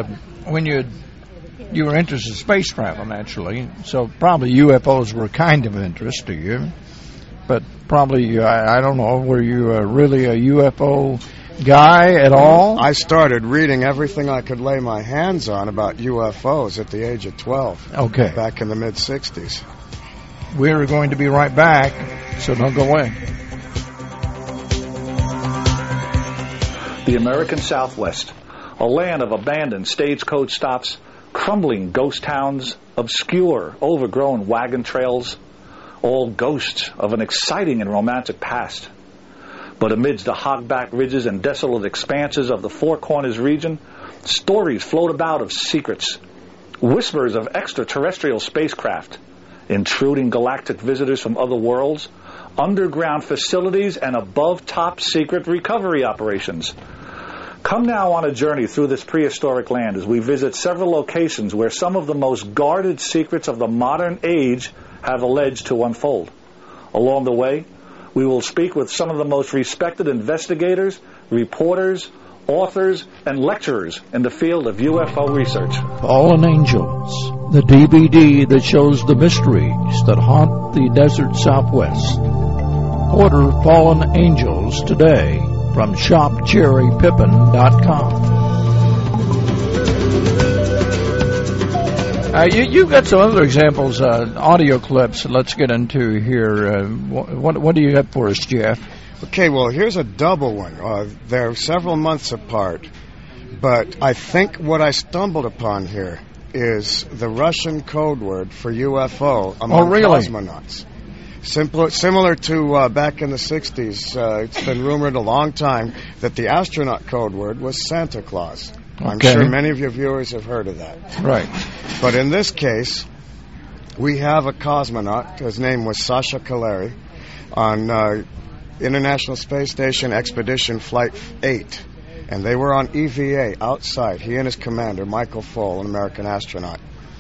were interested in space travel, naturally, so probably UFOs were kind of interest to you, but probably, I don't know, were you really a UFO guy at all? I started reading everything I could lay my hands on about UFOs at the age of 12. Okay. Back in the mid-'60s. We're going to be right back, so don't go away. The American Southwest, a land of abandoned stagecoach stops, crumbling ghost towns, obscure, overgrown wagon trails, all ghosts of an exciting and romantic past. But amidst the hogback ridges and desolate expanses of the Four Corners region, stories float about of secrets, whispers of extraterrestrial spacecraft, intruding galactic visitors from other worlds, underground facilities, and above top secret recovery operations. Come now on a journey through this prehistoric land as we visit several locations where some of the most guarded secrets of the modern age have alleged to unfold. Along the way, we will speak with some of the most respected investigators, reporters, authors, and lecturers in the field of UFO research. Fallen Angels, the DVD that shows the mysteries that haunt the desert Southwest. Order Fallen Angels today from shopcherrypippin.com. You've got some other examples, audio clips. Let's get into here. What do you have for us, Jeff? Okay, well, here's a double one. They're several months apart, but I think what I stumbled upon here is the Russian code word for UFO among cosmonauts. Similar to back in the 60s, it's been rumored a long time that the astronaut code word was Santa Claus. I'm sure many of your viewers have heard of that. Right. But in this case, we have a cosmonaut. His name was Sasha Kaleri on International Space Station Expedition Flight 8. And they were on EVA outside, he and his commander, Michael Foale, an American astronaut.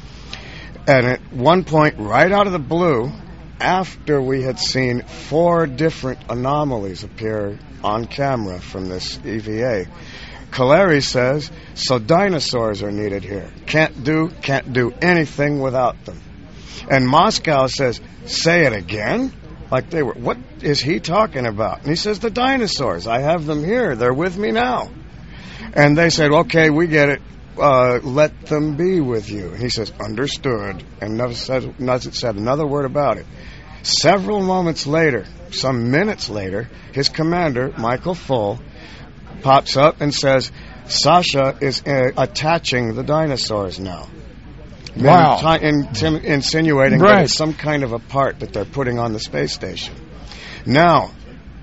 And at one point, right out of the blue, after we had seen 4 different anomalies appear on camera from this EVA, Kaleri says, so dinosaurs are needed here. Can't do anything without them. And Moscow says, say it again? Like they were, what is he talking about? And he says, the dinosaurs, I have them here. They're with me now. And they said, okay, we get it. Let them be with you. And he says, understood. And never said another word about it. Several moments later, some minutes later, his commander, Michael Foale, pops up and says, Sasha is attaching the dinosaurs now. Wow. Insinuating that it's some kind of a part that they're putting on the space station. Now,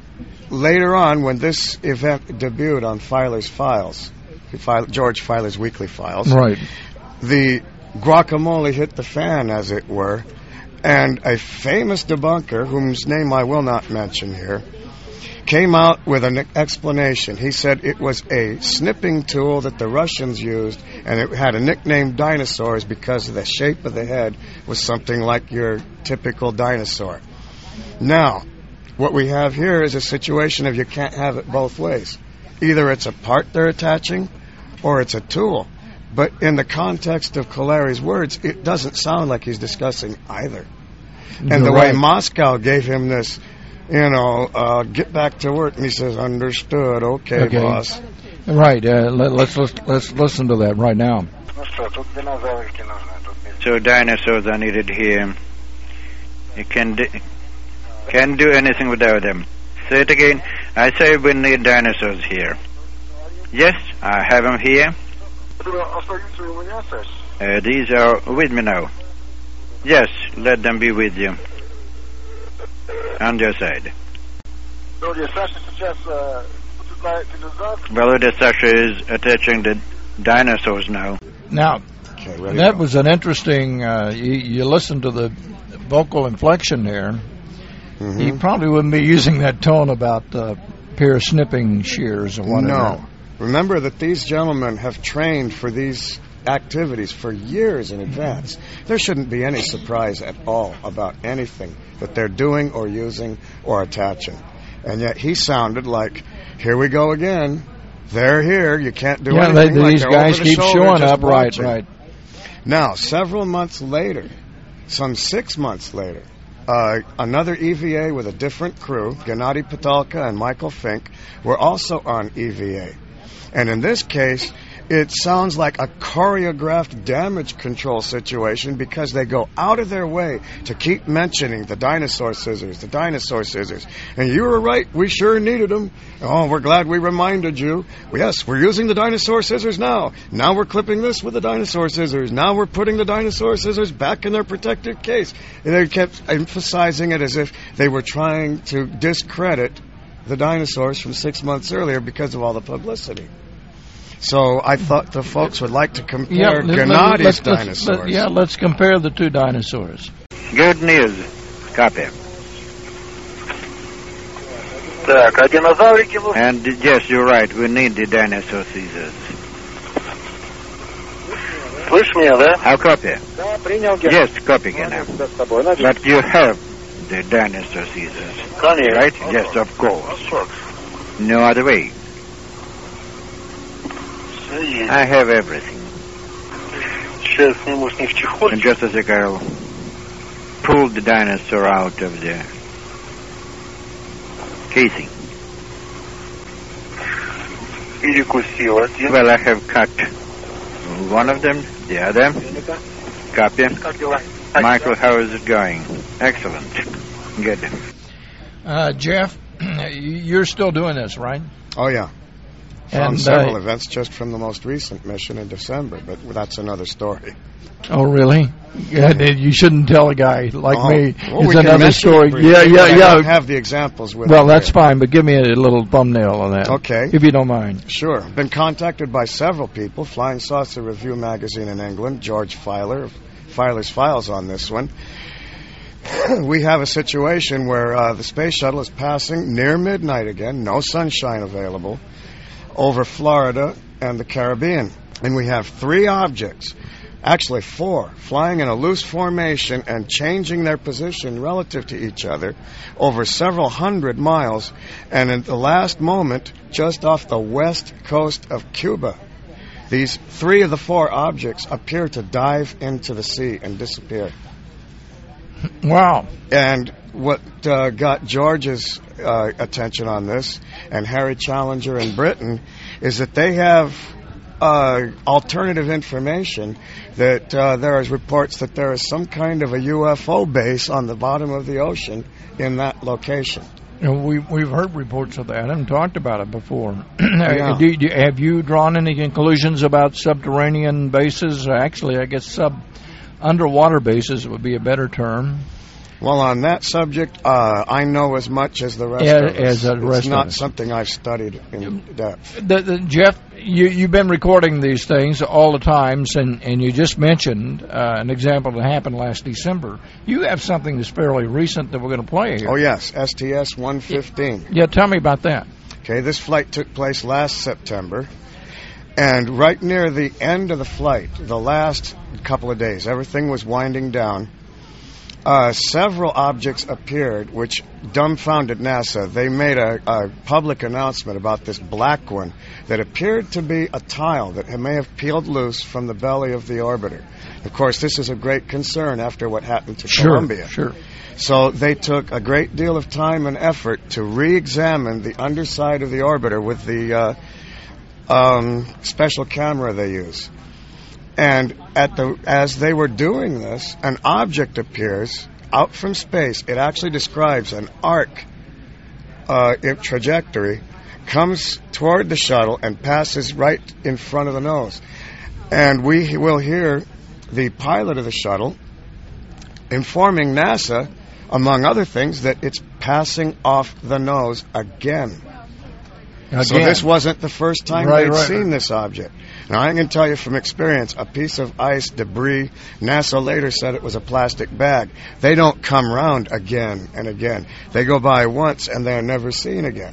later on, when this event debuted on Filer's Files, George Filer's Weekly Files, the guacamole hit the fan, as it were, and a famous debunker, whose name I will not mention here, came out with an explanation. He said it was a snipping tool that the Russians used, and it had a nickname dinosaurs because the shape of the head was something like your typical dinosaur. Now, what we have here is a situation of you can't have it both ways. Either it's a part they're attaching, or it's a tool. But in the context of Kaleri's words, it doesn't sound like he's discussing either. And the way Moscow gave him this, get back to work, and he says, understood, okay. Boss. Right, let's listen to that right now. So dinosaurs are needed here. You can't do anything without them. Say it again. I say we need dinosaurs here. Yes, I have them here. These are with me now. Yes, let them be with you. On your side. Brother Sasha is attaching the dinosaurs now. Now, that was an interesting, you listen to the vocal inflection there. Mm-hmm. He probably wouldn't be using that tone about pair of snipping shears or whatever. No. Remember that these gentlemen have trained for these activities for years in advance. There shouldn't be any surprise at all about anything that they're doing or using or attaching. And yet he sounded like, here we go again. They're here. You can't do anything. These guys keep showing up. Right. Now, several months later, some 6 months later, another EVA with a different crew, Gennady Patalka and Michael Fink, were also on EVA. And in this case, it sounds like a choreographed damage control situation because they go out of their way to keep mentioning the dinosaur scissors, the dinosaur scissors. And you were right, we sure needed them. Oh, we're glad we reminded you. Yes, we're using the dinosaur scissors now. Now we're clipping this with the dinosaur scissors. Now we're putting the dinosaur scissors back in their protective case. And they kept emphasizing it as if they were trying to discredit the dinosaurs from 6 months earlier because of all the publicity. So I thought the folks would like to compare Gennadi's dinosaurs. Let's compare the two dinosaurs. Good news. Copy. And yes, you're right. We need the dinosaur scissors. Слышь меня, да? How copy? Да, принял, Ген. Yes, copy, Ген. But you have the dinosaur scissors. Конечно. Right? Yes, of course. No other way. I have everything. Сейчас сниму с них чехол. And just as a girl pulled the dinosaur out of the casing. Перекусил один. Well, I have cut one of them, the other. Copy. Как дела? Michael, how is it going? Excellent. Good. Jeff, you're still doing this, right? Oh, yeah. And Found several events just from the most recent mission in December, but that's another story. Oh, really? Yeah, you shouldn't tell a guy like me. Well, it's another story. Yeah. I don't have the examples with Well, me that's here. fine, but give me a little thumbnail on that. Okay. If you don't mind. Sure. Been contacted by several people. Flying Saucer Review magazine in England, George Filer, Filer's Files on this one. We have a situation where the space shuttle is passing near midnight again, no sunshine available, over Florida and the Caribbean. And we have 3 objects, actually 4, flying in a loose formation and changing their position relative to each other over several hundred miles, and at the last moment, just off the west coast of Cuba. These 3 of the 4 objects appear to dive into the sea and disappear. Wow. And what got George's attention on this, and Harry Challenger in Britain, is that they have alternative information that there is reports that there is some kind of a UFO base on the bottom of the ocean in that location. And we've heard reports of that and talked about it before. Yeah. Have you drawn any conclusions about subterranean bases? Actually, I guess underwater bases would be a better term. Well, on that subject, I know as much as the rest of us. As the rest it's not of us. something I've studied in depth. Jeff, you've been recording these things all the time, and you just mentioned an example that happened last December. You have something that's fairly recent that we're going to play here. Oh, yes, STS-115. Yeah, tell me about that. Okay, this flight took place last September. And right near the end of the flight, the last couple of days, everything was winding down. Several objects appeared which dumbfounded NASA. They made a public announcement about this black one that appeared to be a tile that may have peeled loose from the belly of the orbiter. Of course, this is a great concern after what happened to Columbia. Sure. So they took a great deal of time and effort to re-examine the underside of the orbiter with the special camera they use. And as they were doing this, an object appears out from space. It actually describes an arc trajectory, comes toward the shuttle and passes right in front of the nose. And we will hear the pilot of the shuttle informing NASA, among other things, that it's passing off the nose again. So this wasn't the first time they'd seen this object. Now, I can tell you from experience, a piece of ice, debris, NASA later said it was a plastic bag. They don't come round again and again. They go by once and they're never seen again.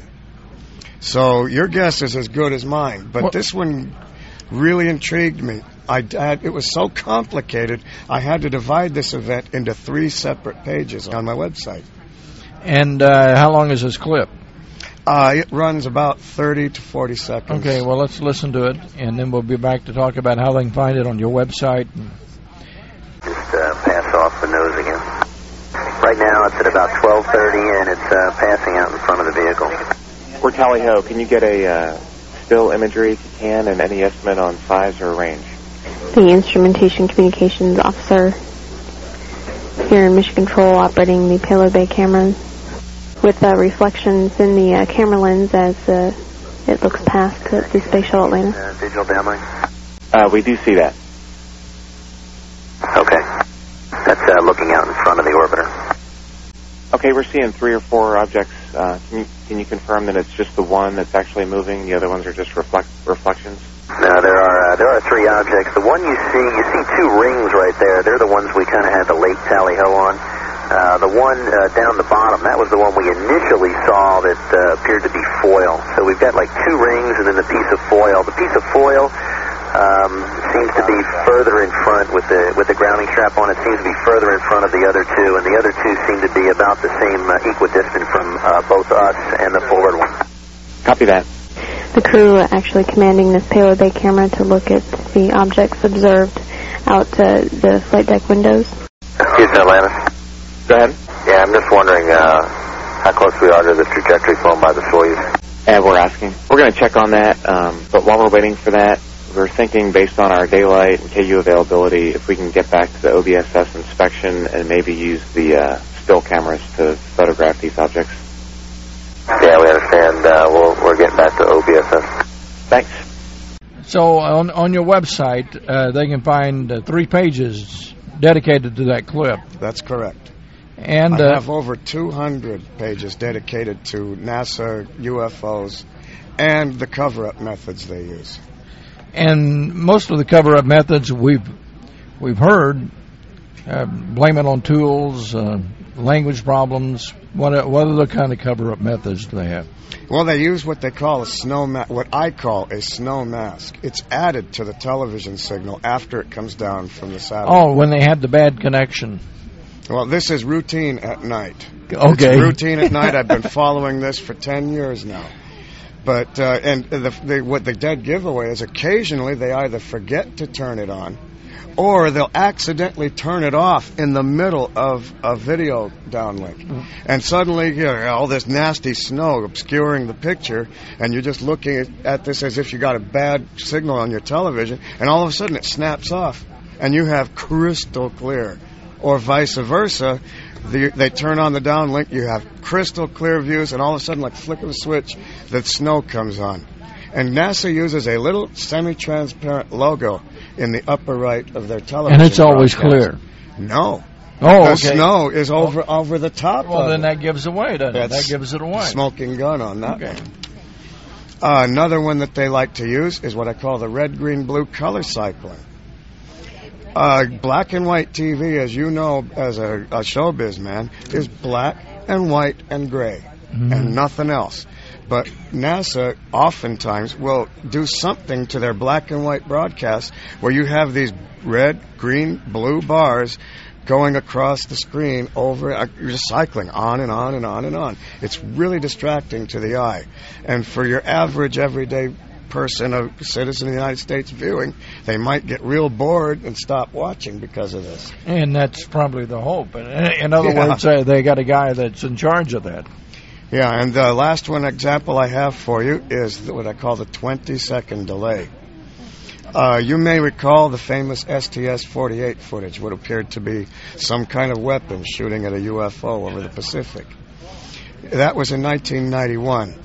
So your guess is as good as mine. But this one really intrigued me. It was so complicated, I had to divide this event into 3 separate pages on my website. And how long is this clip? It runs about 30 to 40 seconds. Okay, well, let's listen to it, and then we'll be back to talk about how they can find it on your website. Just pass off the nose again. Right now it's at about 12:30, and it's passing out in front of the vehicle. We're Tally Ho. Can you get a still imagery if you can, and any estimate on size or range? The Instrumentation Communications Officer here in Mission Control operating the payload bay camera with reflections in the camera lens as it looks past the Space Shuttle Atlantis. Digital downlink? We do see that. Okay. That's looking out in front of the orbiter. Okay, we're seeing 3 or 4 objects. Can you confirm that it's just the one that's actually moving? The other ones are just reflections? No, there are 3 objects. The one you see 2 rings right there. They're the ones we kind of had the late tally-ho on. The one down the bottom, that was the one we initially saw that appeared to be foil. So we've got like 2 rings and then the piece of foil. The piece of foil seems to be further in front with the grounding strap on. It seems to be further in front of the other 2, and the other 2 seem to be about the same equidistant from both us and the forward one. Copy that. The crew actually commanding this payload bay camera to look at the objects observed out the flight deck windows. Houston, Atlantis. Go ahead. Yeah, I'm just wondering how close we are to the trajectory flown by the Soyuz. Yeah, we're asking. We're going to check on that, but while we're waiting for that, we're thinking based on our daylight and KU availability, if we can get back to the OBSS inspection and maybe use the still cameras to photograph these objects. Yeah, we understand. We're getting back to OBSS. Thanks. So on your website, they can find 3 pages dedicated to that clip. That's correct. And I have over 200 pages dedicated to NASA UFOs and the cover-up methods they use. And most of the cover-up methods we've heard blame it on tools, language problems. What other kind of cover-up methods do they have? Well, they use what they call what I call a snow mask. It's added to the television signal after it comes down from the satellite. Oh, when they had the bad connection. Well, this is routine at night. Okay. It's routine at night. I've been following this for 10 years now. But what the dead giveaway is occasionally they either forget to turn it on or they'll accidentally turn it off in the middle of a video downlink. And suddenly, all this nasty snow obscuring the picture, and you're just looking at this as if you got a bad signal on your television, and all of a sudden it snaps off, and you have crystal clear. Or vice versa, they turn on the downlink, you have crystal clear views, and all of a sudden, like flick of a switch, the snow comes on. And NASA uses a little semi-transparent logo in the upper right of their television. And it's always broadcast. clear. No. Oh, the okay. snow is over the top. Well, of then it. that gives away, doesn't it? That gives it away. Smoking gun on that one. Another one that they like to use is what I call the red, green, blue color cycling. Black and white TV, as you know, as a showbiz man, is black and white and gray, and nothing else. But NASA oftentimes will do something to their black and white broadcasts where you have these red, green, blue bars going across the screen you're just cycling on and on and on and on. It's really distracting to the eye. And for your average, everyday person, a citizen of the United States viewing, they might get real bored and stop watching because of this. And that's probably the hope. In other words, they got a guy that's in charge of that. Yeah, and the last example I have for you is what I call the 20-second delay. You may recall the famous STS-48 footage, what appeared to be some kind of weapon shooting at a UFO over the Pacific. That was in 1991.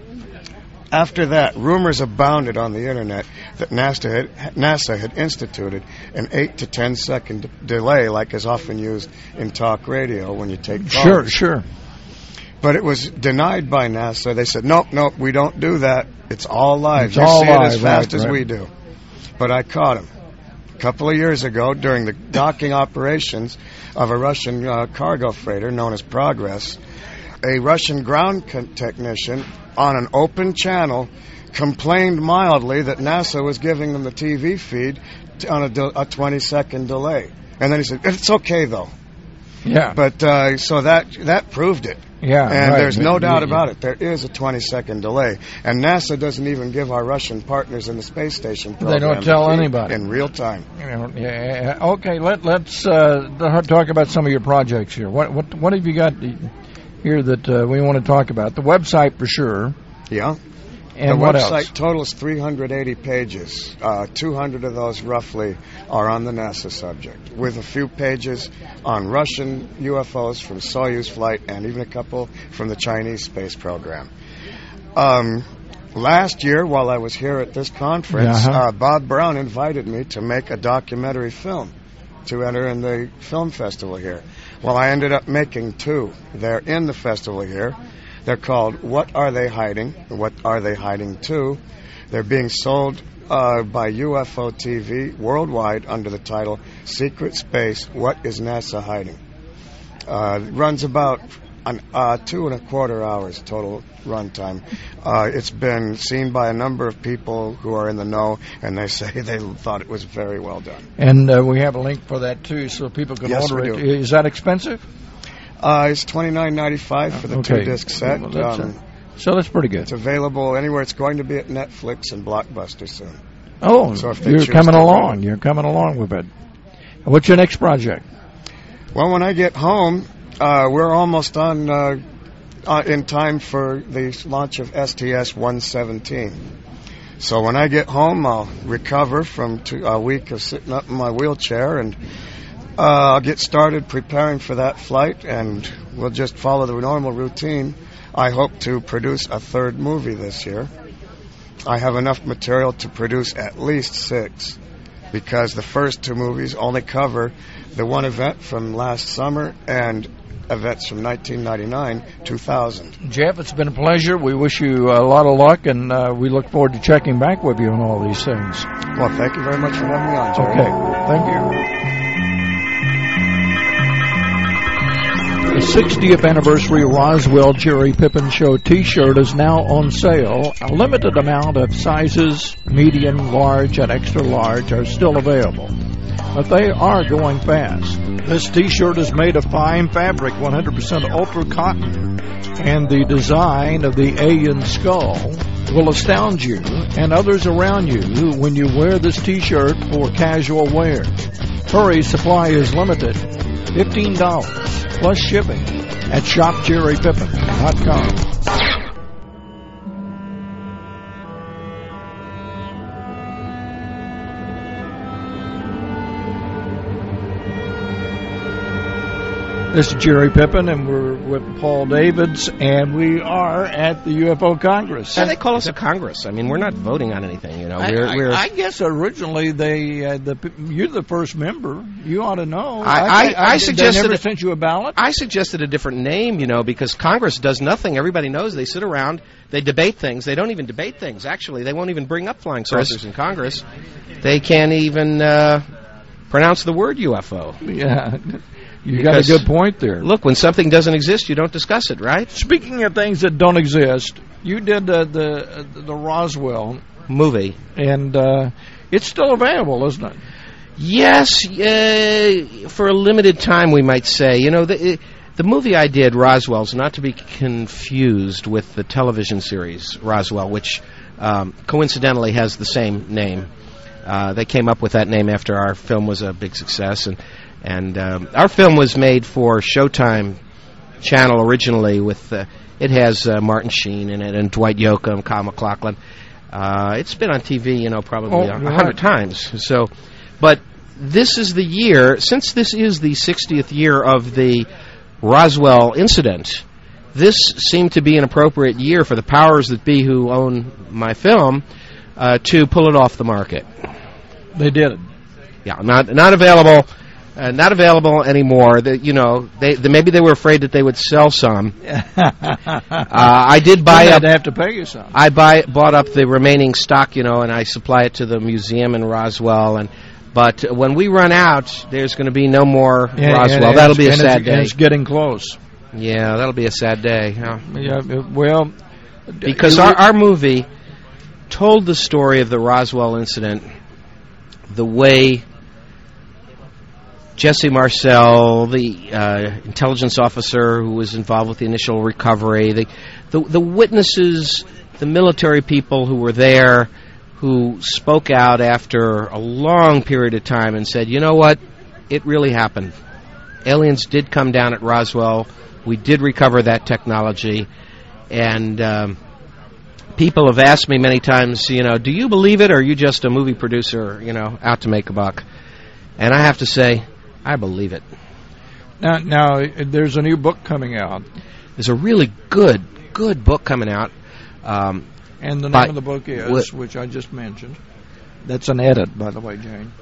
After that, rumors abounded on the Internet that NASA had instituted an 8 to 10 second delay, like is often used in talk radio when you take calls. Sure. But it was denied by NASA. They said, nope, we don't do that. It's all live. It's you all see live, it as fast as right. we do. But I caught him. A couple of years ago, during the docking operations of a Russian cargo freighter known as Progress, a Russian ground technician on an open channel complained mildly that NASA was giving them the TV feed on a 20-second delay. And then he said, it's okay, though. Yeah. But so that proved it. Yeah. And right. there's no doubt about it. There is a 20-second delay. And NASA doesn't even give our Russian partners in the space station program. They don't tell anybody. In real time. Yeah. Okay, let's talk about some of your projects here. What have you got here that we want to talk about? The website for sure. Yeah. And the what website else? totals 380 pages. 200 of those roughly are on the NASA subject, with a few pages on Russian UFOs from Soyuz flight and even a couple from the Chinese space program. Last year, while I was here at this conference, Bob Brown invited me to make a documentary film to enter in the film festival here. Well, I ended up making two. They're in the festival here. They're called What Are They Hiding? What Are They Hiding To? They're being sold by UFO TV worldwide under the title Secret Space, What is NASA Hiding? It runs about 2.25 hours total runtime. It's been seen by a number of people who are in the know, and they say they thought it was very well done. And we have a link for that, too, so people can order it. Is that expensive? It's $29.95 for the 2-disc set. Well, so that's pretty good. It's available anywhere. It's going to be at Netflix and Blockbuster soon. Oh, so you're coming along. You're coming along with it. What's your next project? Well, when I get home, we're almost on in time for the launch of STS-117. So when I get home, I'll recover from a week of sitting up in my wheelchair, and I'll get started preparing for that flight, and we'll just follow the normal routine. I hope to produce a third movie this year. I have enough material to produce at least 6, because the first 2 movies only cover the one event from last summer and events from 1999-2000. Jeff, it's been a pleasure. We wish you a lot of luck, and we look forward to checking back with you on all these things. Well, thank you very much for having me on, Jerry. Okay, thank you. The 60th anniversary Roswell Jerry Pippin Show T-shirt is now on sale. A limited amount of sizes, medium, large, and extra large are still available, but they are going fast. This T-shirt is made of fine fabric, 100% ultra cotton, and the design of the alien skull will astound you and others around you when you wear this T-shirt for casual wear. Hurry, supply is limited. $15 plus shipping at shopjerrypippin.com. This is Jerry Pippin, and we're with Paul Davids, and we are at the UFO Congress. Yeah, they call us a Congress. I mean, we're not voting on anything, you know. I guess originally you're the first member. You ought to know. I suggested they never sent you a ballot. I suggested a different name, you know, because Congress does nothing. Everybody knows they sit around, they debate things. They don't even debate things. Actually, they won't even bring up flying saucers in Congress. They can't even pronounce the word UFO. Yeah. You got a good point there. Look, when something doesn't exist, you don't discuss it, right? Speaking of things that don't exist, you did the Roswell movie, and it's still available, isn't it? Yes, for a limited time, we might say. You know, the movie I did, Roswell's, not to be confused with the television series Roswell, which coincidentally has the same name. They came up with that name after our film was a big success, and our film was made for Showtime Channel originally. With it has Martin Sheen in it and Dwight Yoakam, Kyle MacLachlan. It's been on TV, you know, probably 100 times. So, but this is the year, since this is the 60th year of the Roswell incident. This seemed to be an appropriate year for the powers that be who own my film to pull it off the market. They did. Yeah, not available. Not available anymore. You know, maybe they were afraid that they would sell some. I did buy up. They'd have to pay you some. I bought up the remaining stock, you know, and I supply it to the museum in Roswell. But when we run out, there's going to be no more Roswell. That'll be a sad day. It's getting close. Yeah, that'll be a sad day. Yeah, well, because our movie told the story of the Roswell incident the way Jesse Marcel, the intelligence officer who was involved with the initial recovery, the witnesses, the military people who were there, who spoke out after a long period of time and said, you know what, it really happened. Aliens did come down at Roswell. We did recover that technology. And people have asked me many times, do you believe it, or are you just a movie producer, out to make a buck? And I have to say, I believe it. Now, there's a new book coming out. There's a really good book coming out. And the name of the book is, which I just mentioned. That's an edit, by the way, Jane.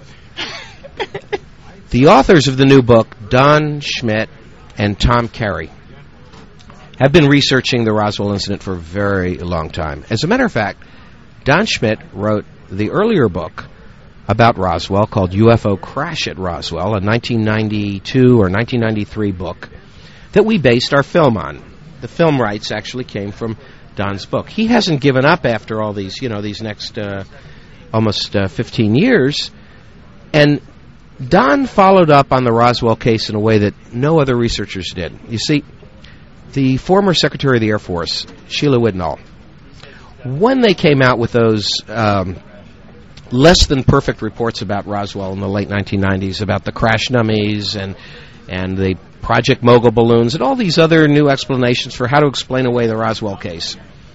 The authors of the new book, Don Schmitt and Tom Carey, have been researching the Roswell incident for a very long time. As a matter of fact, Don Schmitt wrote the earlier book about Roswell called UFO Crash at Roswell, a 1992 or 1993 book that we based our film on. The film rights actually came from Don's book. He hasn't given up after all these, these next almost 15 years. And Don followed up on the Roswell case in a way that no other researchers did. You see, the former Secretary of the Air Force, Sheila Widnall, when they came out with those less than perfect reports about Roswell in the late 1990s, about the crash dummies and the Project Mogul balloons and all these other new explanations for how to explain away the Roswell case,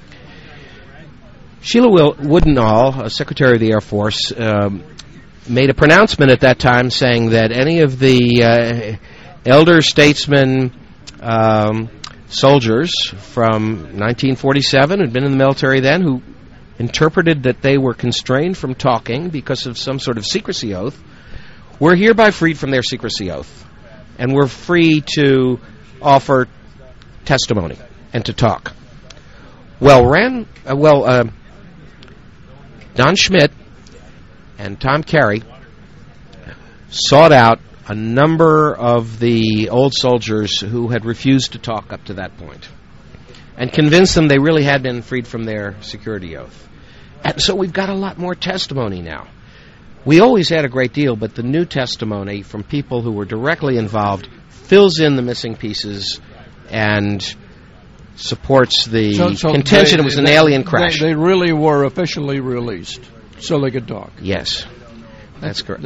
Sheila Widnall, Secretary of the Air Force, made a pronouncement at that time saying that any of the elder statesmen soldiers from 1947 who'd been in the military then, who interpreted that they were constrained from talking because of some sort of secrecy oath, were hereby freed from their secrecy oath and were free to offer testimony and to talk. Don Schmitt and Tom Carey sought out a number of the old soldiers who had refused to talk up to that point and convinced them they really had been freed from their security oath. And so we've got a lot more testimony now. We always had a great deal, but the new testimony from people who were directly involved fills in the missing pieces and supports the contention it was an alien crash. They really were officially released so they could talk. Yes, that's correct.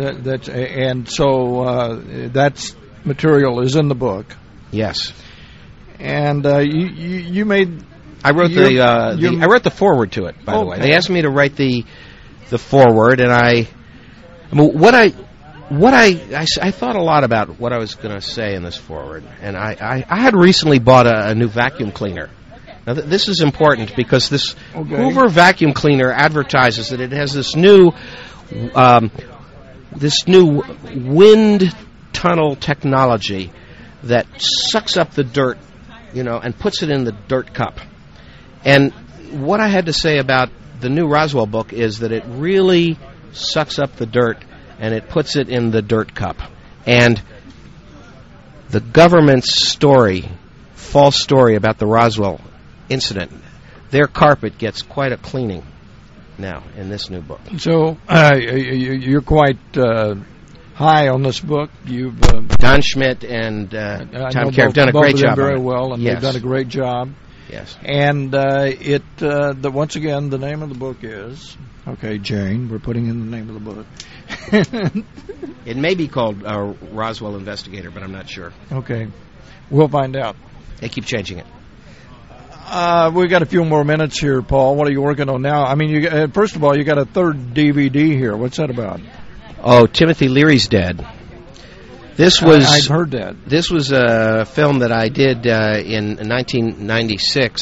That material is in the book. Yes. And you made... I wrote the foreword to it, by the way. They asked me to write the foreword, and I thought a lot about what I was going to say in this foreword, and I had recently bought a new vacuum cleaner. Now this is important because this Hoover vacuum cleaner advertises that it has this new wind tunnel technology that sucks up the dirt, and puts it in the dirt cup. And what I had to say about the new Roswell book is that it really sucks up the dirt and it puts it in the dirt cup. And the government's false story about the Roswell incident, their carpet gets quite a cleaning now in this new book. So you're quite high on this book. You've Don Schmitt and Tom Carey have done a great job. Very well, and they've done a great job. Yes. And once again, the name of the book is... Okay, Jane, we're putting in the name of the book. It may be called Roswell Investigator, but I'm not sure. Okay. We'll find out. They keep changing it. We've got a few more minutes here, Paul. What are you working on now? I mean, first of all, you got a third DVD here. What's that about? Oh, Timothy Leary's dead. I've heard that. This was a film that I did in 1996,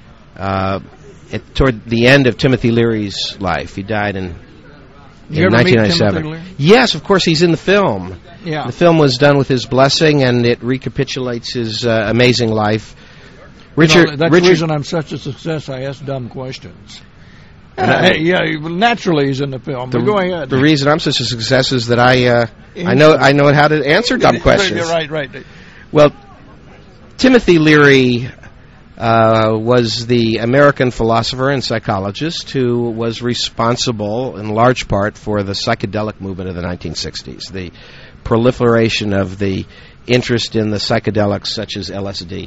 toward the end of Timothy Leary's life. He died in 1997. Yes, of course, he's in the film. Yeah. The film was done with his blessing, and it recapitulates his amazing life. That's the reason I'm such a success. I ask dumb questions. Naturally he's in the film. Go ahead. The reason I'm such a success is that I know how to answer dumb questions. Right. Well, Timothy Leary was the American philosopher and psychologist who was responsible in large part for the psychedelic movement of the 1960s, the proliferation of the interest in the psychedelics such as LSD.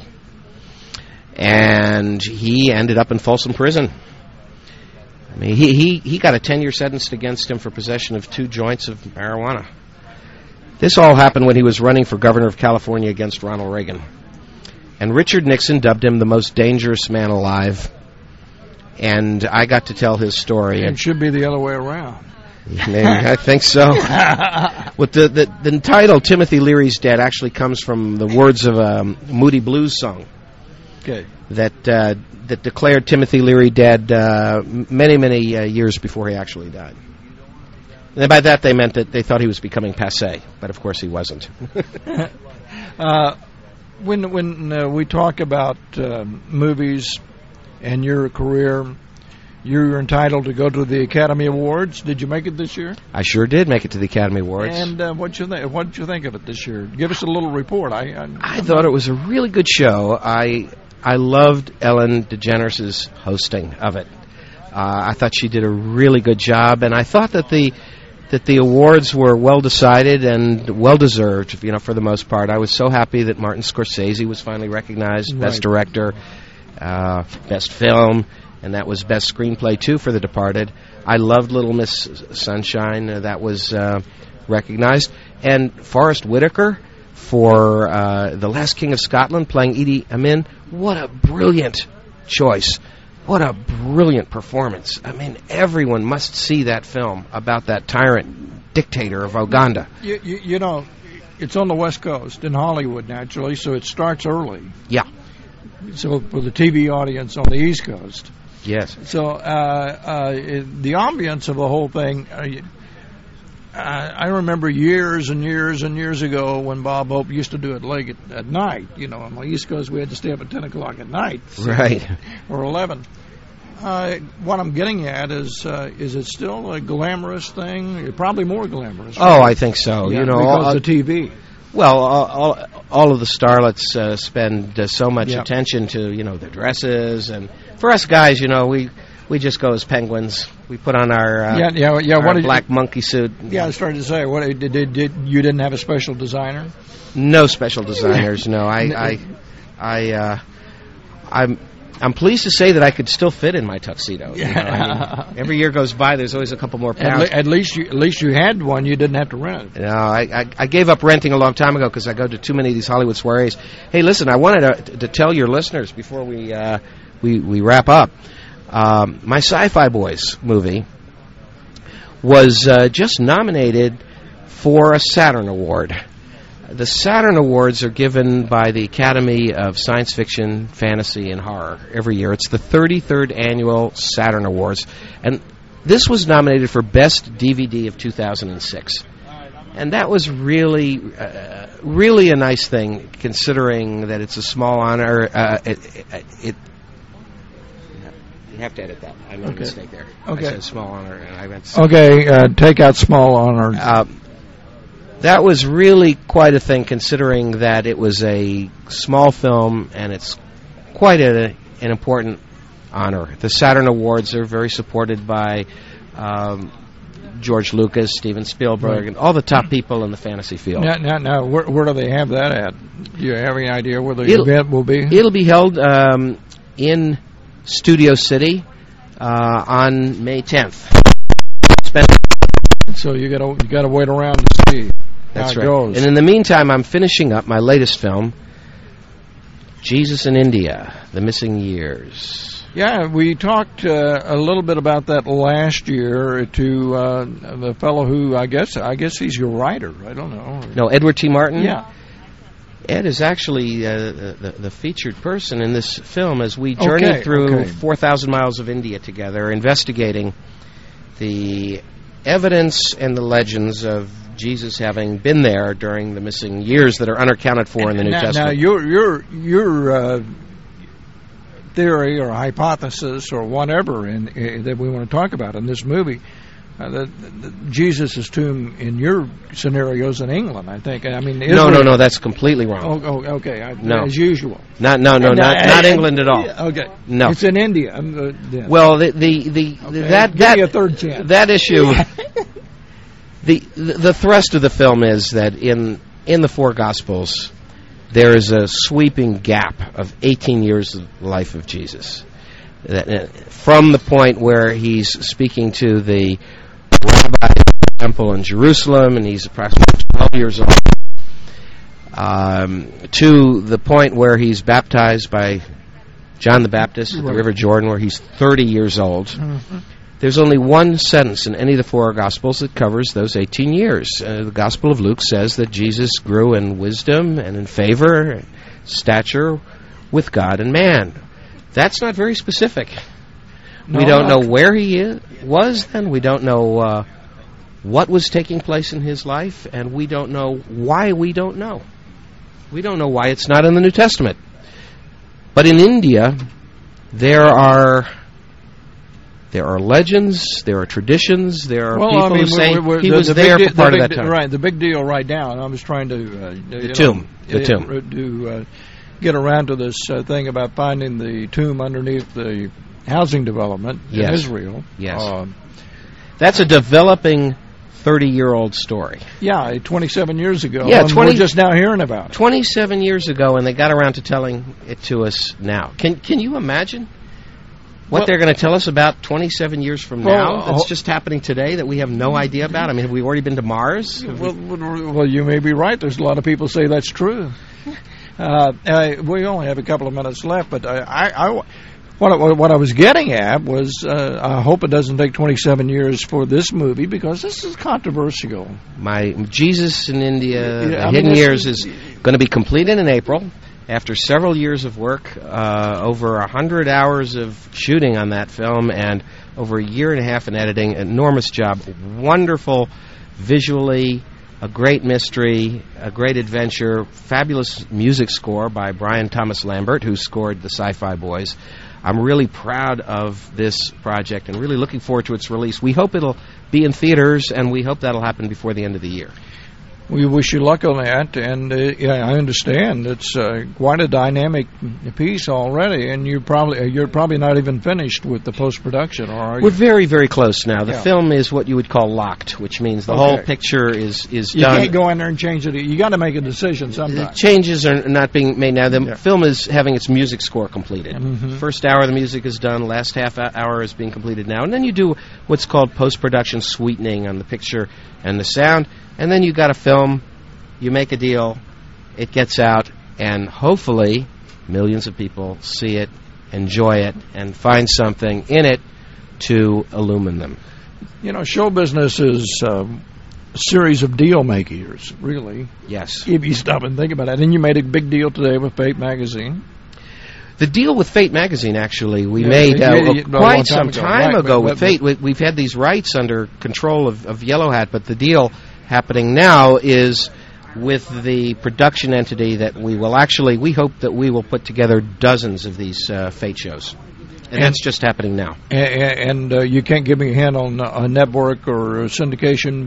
And he ended up in Folsom Prison. I mean, he got a 10-year sentence against him for possession of 2 joints of marijuana. This all happened when he was running for governor of California against Ronald Reagan. And Richard Nixon dubbed him the most dangerous man alive. and I got to tell his story. It should be the other way around. Maybe, I think so. With the title "Timothy Leary's Dead" actually comes from the words of a Moody Blues song. Okay. That declared Timothy Leary dead many years before he actually died. And by that they meant that they thought he was becoming passé, but of course he wasn't. When we talk about movies and your career, you're entitled to go to the Academy Awards. Did you make it this year? I sure did make it to the Academy Awards. And what did you think of it this year? Give us a little report. I thought it was a really good show. I loved Ellen DeGeneres' hosting of it. I thought she did a really good job, and I thought that the awards were well decided and well deserved. For the most part, I was so happy that Martin Scorsese was finally recognized, right. Best Director, Best Film. And that was Best Screenplay, too, for The Departed. I loved Little Miss Sunshine. That was recognized. And Forrest Whitaker for The Last King of Scotland, playing Idi Amin. What a brilliant choice. What a brilliant performance. I mean, everyone must see that film about that tyrant dictator of Uganda. You know, it's on the West Coast, in Hollywood, naturally, so it starts early. Yeah. So for the TV audience on the East Coast. Yes. So the ambience of the whole thing, I remember years and years and years ago when Bob Hope used to do it late at night. On the East Coast we had to stay up at 10 o'clock at night. Right. Or 11. What I'm getting at is it still a glamorous thing? Probably more glamorous. Right? Oh, I think so. Yeah, because of TV. Well, all of the starlets spend so much attention to their dresses, and for us guys, we just go as penguins. We put on our our black monkey suit. Yeah, I started to say, what did you didn't have a special designer? No special designers. No, I'm pleased to say that I could still fit in my tuxedo. Every year goes by, there's always a couple more pounds. At least you had one. You didn't have to rent it. No, I gave up renting a long time ago because I go to too many of these Hollywood soirees. Hey, listen, I wanted to tell your listeners before we wrap up. My Sci-Fi Boys movie was just nominated for a Saturn Award. The Saturn Awards are given by the Academy of Science Fiction, Fantasy, and Horror every year. It's the 33rd annual Saturn Awards, and this was nominated for Best DVD of 2006. And that was really a nice thing, considering that it's a small honor. You have to edit that. I made a mistake there. Okay. I said small honor, and I meant... Take out small honor. That was really quite a thing, considering that it was a small film, and it's quite an important honor. The Saturn Awards are very supported by George Lucas, Steven Spielberg, and all the top people in the fantasy field. Now, where do they have that at? Do you have any idea where the event will be? It'll be held in Studio City on May 10th. So you got to wait around to see. That's how right. It goes. And in the meantime, I'm finishing up my latest film, Jesus in India: The Missing Years. Yeah, we talked a little bit about that last year to the fellow who I guess he's your writer. I don't know. No, Edward T. Martin. Yeah. Ed is actually the featured person in this film as we journey through 4,000 miles of India together, investigating the evidence and the legends of Jesus having been there during the missing years that are unaccounted for in the New Testament. Now, your theory or hypothesis or whatever that we want to talk about in this movie, Jesus' tomb in your scenarios in England, I think. I mean, no, that's completely wrong. Okay, no. As usual. Not England at all. Okay, no, it's in India. Well, give me a third chance. That issue. The thrust of the film is that in the four Gospels, there is a sweeping gap of 18 years of the life of Jesus. From the point where he's speaking to the rabbi of the temple in Jerusalem, and he's approximately 12 years old, to the point where he's baptized by John the Baptist at the River Jordan, where he's 30 years old. Mm-hmm. There's only one sentence in any of the four Gospels that covers those 18 years. The Gospel of Luke says that Jesus grew in wisdom and in favor and stature with God and man. That's not very specific. No, we don't know where he was then. We don't know what was taking place in his life, and we don't know why we don't know. We don't know why it's not in the New Testament. But in India, there are legends, there are traditions, there are people who say he was there for part of that time. Right, the big deal right now, and I was trying to... The tomb. To get around to this thing about finding the tomb underneath the housing development in Israel. Yes. That's a developing 30-year-old story. Yeah, 27 years ago. Yeah, we're just now hearing about it. 27 years ago, and they got around to telling it to us now. Can you imagine what they're going to tell us about 27 years from now that's just happening today that we have no idea about? I mean, have we already been to Mars? Well, you may be right. There's a lot of people say that's true. We only have a couple of minutes left, but what I was getting at was I hope it doesn't take 27 years for this movie, because this is controversial. My Jesus in India, The Hidden Years, is going to be completed in April. After several years of work, over 100 hours of shooting on that film, and over a year and a half in editing, enormous job, wonderful visually, a great mystery, a great adventure, fabulous music score by Brian Thomas Lambert, who scored the Sci-Fi Boys. I'm really proud of this project and really looking forward to its release. We hope it'll be in theaters, and we hope that'll happen before the end of the year. We wish you luck on that, and I understand it's quite a dynamic piece already, and you're probably not even finished with the post-production, or are you? We're very, very close now. The film is what you would call locked, which means the whole picture is done. You can't go in there and change it. You got to make a decision sometime. Changes are not being made now. The film is having its music score completed. Mm-hmm. First hour of the music is done. Last half hour is being completed now, and then you do what's called post-production sweetening on the picture and the sound. And then you got a film, you make a deal, it gets out, and hopefully millions of people see it, enjoy it, and find something in it to illumine them. You know, show business is a series of deal makers, really. Yes. If you stop and think about it. And you made a big deal today with Fate Magazine. The deal with Fate Magazine, actually, we made quite some time ago with Fate. We've had these rights under control of Yellow Hat, but the deal happening now is with the production entity that we hope that we will put together dozens of these Fate shows. And that's just happening now. And you can't give me a hand on a network or a syndication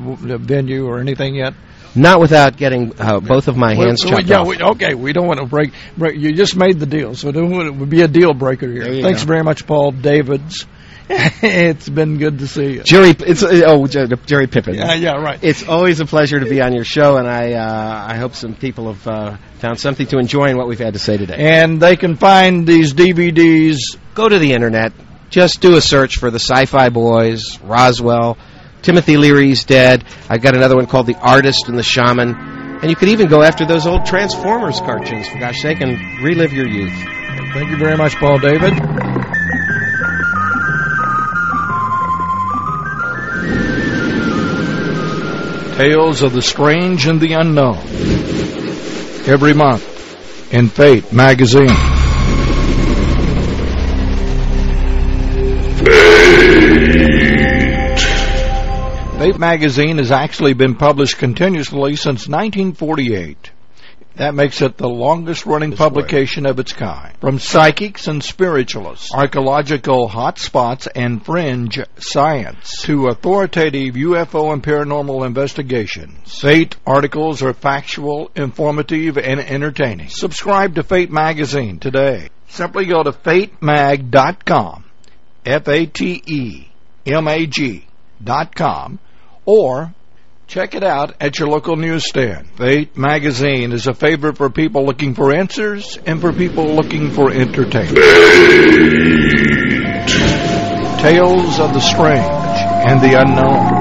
venue or anything yet? Not without getting both of my hands chopped off. We don't want to break. You just made the deal, so it would be a deal breaker here. Thanks very much, Paul Davids. It's been good to see you. Jerry Pippin. Yeah, right. It's always a pleasure to be on your show, and I hope some people have found something to enjoy in what we've had to say today. And they can find these DVDs. Go to the internet. Just do a search for the Sci-Fi Boys, Roswell, Timothy Leary's Dead. I've got another one called The Artist and the Shaman. And you could even go after those old Transformers cartoons, for gosh sake, and relive your youth. Thank you very much, Paul David. Tales of the Strange and the Unknown. Every month in Fate Magazine. Fate Magazine has actually been published continuously since 1948. That makes it the longest-running publication of its kind. From psychics and spiritualists, archaeological hotspots and fringe science, to authoritative UFO and paranormal investigations, Fate articles are factual, informative, and entertaining. Subscribe to Fate Magazine today. Simply go to fatemag.com, FATEMAG.com, or check it out at your local newsstand. Fate Magazine is a favorite for people looking for answers and for people looking for entertainment. Tales of the Strange and the Unknown.